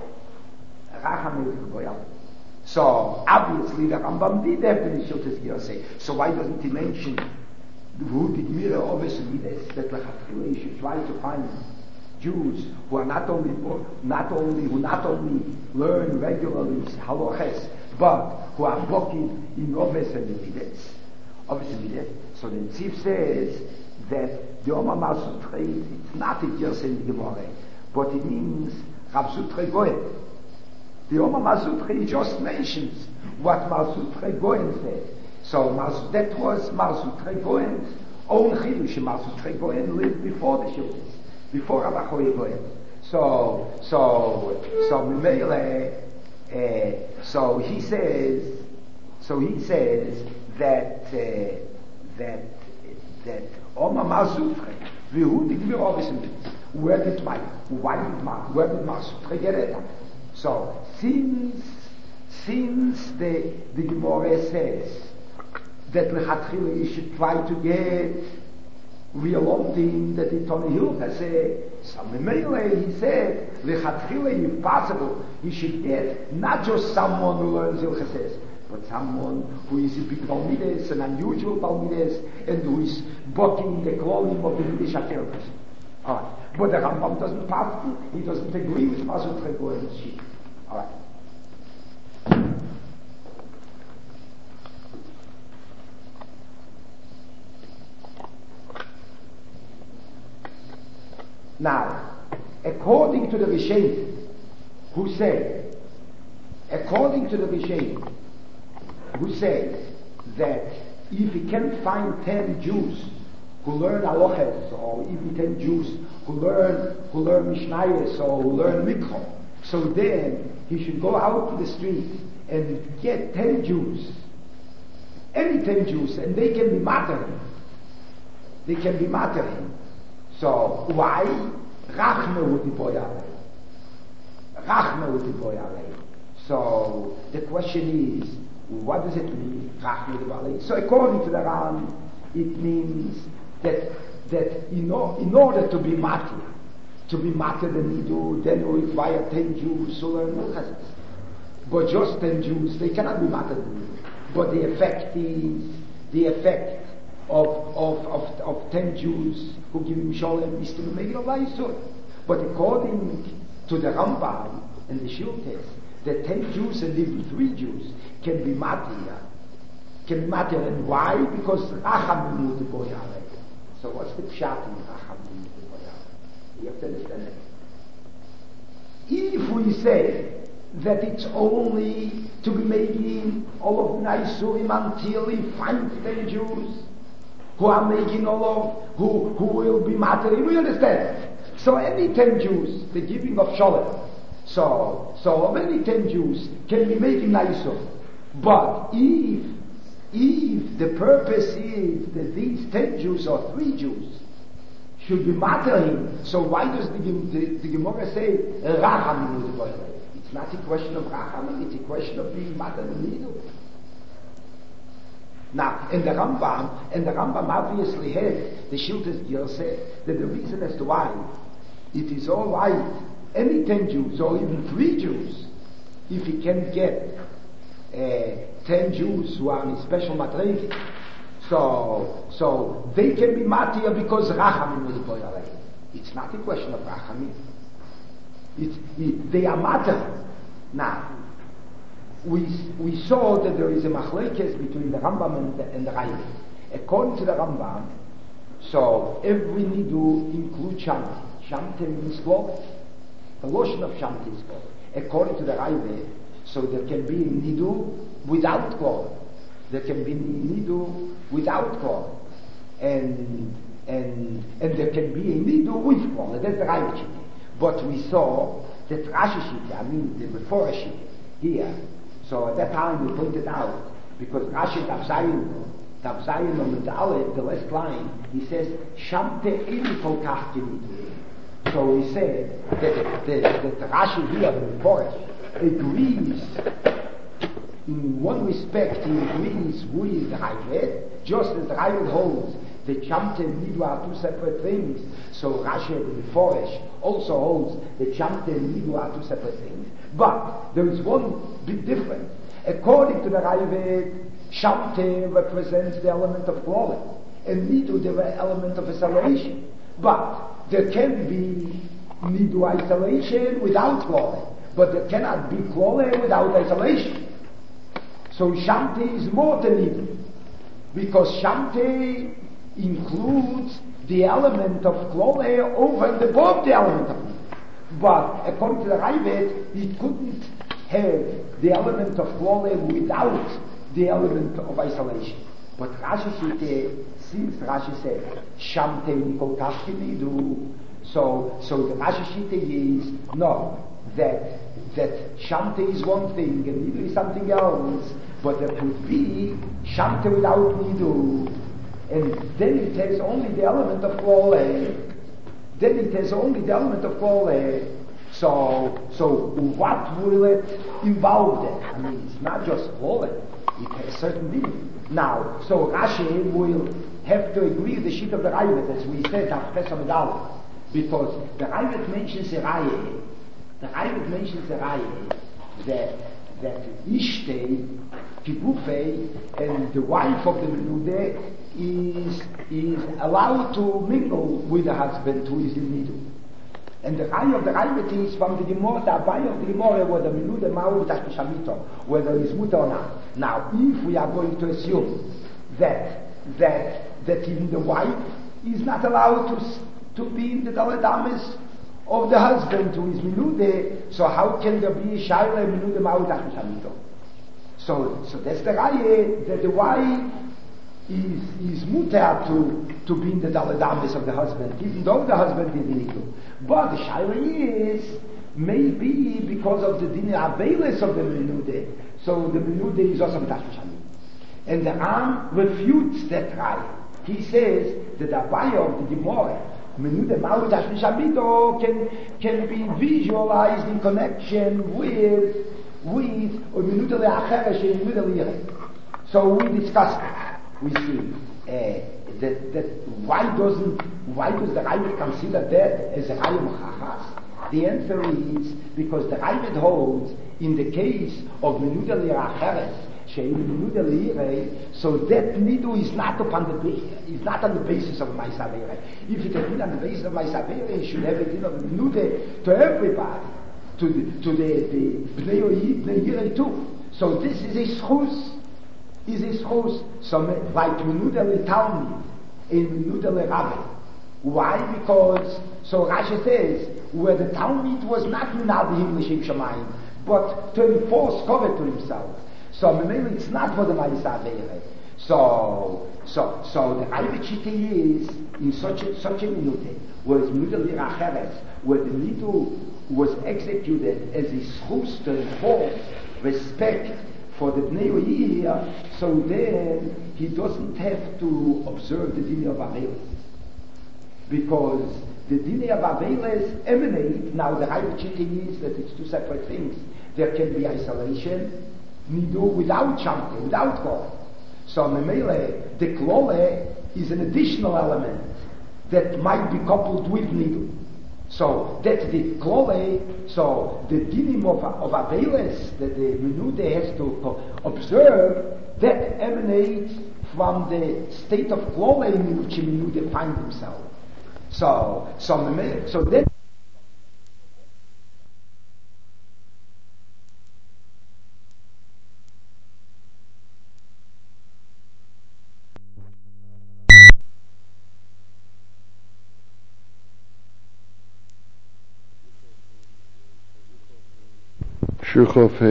Racham Yehudi Geboyale. So, obviously the Rambam did have the Shiltes Diosei. So why doesn't he mention who did Mira Obis Midas, that Lechatchila he should try to find Jews who are not only not only who not only learn regularly halachas, but who are blocking in Oves and Midas. Oves and Midas. So the Tzif says that the Oma Masutre, it's not a Gerse in the Gemara, but it means Rav Sutre Goyen. The Oma Masutre just mentions what Masutre Goyen said. So Mas, that was Masutre Goyen's own Chidush. Masutre Goyen lived before the Shiltes. Before Rabbi Choye Goyen. So, so, so, Mimele, uh, so he says, so he says that, uh, that, that, Oma Masutre, Vihu did Mir Ovisim, where did my, why did my, where did Masutre get it? So, since, since the, the Gemara says that Lechatchila you should try to get real thing that the Tony Hill has said, some Mimele, he said, Lechatchila, if possible, he should get not just someone who learns Hilchas, but someone who is a big Talmides, an unusual Talmides, and who is bucking the clothing of the Yiddish Akerkus. Alright. But the Rambam doesn't pass, he doesn't agree with Masut Regoyen's sheet. Alright. Now, according to the Rishonim, who say, according to the Rishonim, who say that if he can't find ten Jews who learn halachas, or even ten Jews who learn who learn Mishnayos or who learn Mikra, so then he should go out to the street and get ten Jews, any ten Jews, and they can be mattering. They can be mattering. So why? Rachme uti boyale. Rachme uti boyale. So the question is, what does it mean? Rachme uti boyale. So according to the Ram, it means that that in, in order to be matir, to be matir the nidu, then we require ten Jews who learn Milchas. But just ten Jews, they cannot be matir the nidu. But the effect is the effect. Of, of, of, of ten Jews who give him Sholem is to make it a Vaisur. But according to the Rambam and the Shiltes, the ten Jews and even three Jews can be Matir. Can be Matir. And why? Because Racham Muti Boyale. So what's the pshat in Racham Muti Boyale? You have to understand that. If we say that it's only to be making all of Naisurim until he finds ten Jews, who are making all of, who, who will be mattering, we understand. So any ten Jews, the giving of Sholem, so, so of any ten Jews can be making Naisur. But if, if the purpose is that these ten Jews or three Jews should be mattering, so why does the, the, the Gemara say, Racham? It's not a question of Racham, it's a question of being mattering. Now, in the Rambam, and the Rambam obviously had the Shiltes Yosef, that the reason as to why it is all right, any ten Jews or even three Jews, if he can get uh, ten Jews who are in special matriki, so so they can be matir because Rachamim will be already. It's not a question of Rachamim. It's it, they are matir. Now, We we saw that there is a machlekes between the Rambam and the, and the Raiv. According to the Rambam, so every nidu includes shanti. Shanti means cloth. The lotion of shanti is cloth. According to the Raiv, so there can be nidu without cloth. There can be nidu without cloth, and and and there can be a nidu with cloth. That's the Raiv. But we saw the Rashi sheet, I mean the before sheet here. So at that time we pointed out, because Rashi Tavzayin, Tavzayin on the Aleph, the last line, he says, Shamte Eli Kol Kach Genidu. So he said that the, the, the Rashi here, the before agrees, in one respect he agrees with the Ravid, just as the Ravid holds the Shamte and Nidu are two separate things, so Rashi the Meforesh also holds the Shamte and Nidu are two separate things. But there is one big difference. According to the Ravid, Shamte represents the element of glory, and Nidu the element of isolation. But there can be Nidu isolation without glory, but there cannot be glory without isolation. So Shamte is more than Nidu, because Shamte includes the element of glory over and above the element of Nidu. But according to the Ravid, it couldn't have the element of glory without the element of isolation. But Rashi Shite, since Rashi said, Shamte Nikol Kach Nidu, so so the Rashi Shite is no, that that Shamte is one thing and Nidu is something else, but there could be Shamte without Nidu, and then it has only the element of glory. Then it has only the element of glory. So so what will it involve then? I mean, it's not just glory. It has certain meaning. Now, so Rashi will have to agree with the sheet of the Ravid, as we said, because the Ravid mentions the Raye, the Ravid mentions the Raye, that, that Ishtei, Kibufei, and the wife of the Menude is, is allowed to mingle with the husband who is in Nidu. And the Rai of the Ravid is from the Gemara, the Abai of the Gemara, whether Menude Ma'u V'Tashmi Shamito, whether it's muta or not. Now, if we are going to assume that that that even the wife is not allowed to to be in the Daladamis of the husband who is Menude, so how can there be a Shaila Menude Ma'u V'Tashmi Shamito? So, so that's the Rai, that the wife is is muta to to be in the Daladamis of the husband, even though the husband is illegal. But the Shaila is maybe because of the Dine Avelis of the Menude, so the Menude is also V'Tashmi Shamito. And the Am refutes that Rai. He says that the Abai of the Gemara, Menude Ma'u V'Tashmi Shamito, can can be visualized in connection with with Menude Le'acheresh and Menude Le'ireh. So we discussed it. We see uh, that, that why doesn't why does the Ravid consider that as a Rayim Chachas? The answer is because the Ravid holds in the case of Menude Le'acheres, Shein Menude Le'ireh, so that Nidu is not upon the is not on the basis of Ma'aseh. If it had been on the basis of Ma'aseh, it should have been of Menude to everybody, to the to the, the Bnei Oyi, Bnei Yireh too. So this is a schus. Is his host so like Menude Le'Talmid in Menude Le'Rabbi. Why? Because so Rashi says where the Talmid was not Minad Himlishim Shamayim, but to enforce covet to himself. So maybe it's not for the Ma'aseh. So so so the Ayvachiti is in such a such a Menude, whereas Menude Le'Acheres, where the Nidu was executed as his host to enforce respect for the Bnei Oyi, so then he doesn't have to observe the Dine of Avelis. Because the Dine of Avelis emanate, now the Hayachiti is that it's two separate things. There can be isolation, Nidu without Shamte, without God. So Memele, the Klole is an additional element that might be coupled with Nidu. So that's the Klole, so the dinim of, of Avelis that the Menude has to observe, that emanates from the state of Klole in which Menude finds himself. So, so, so that Shirchov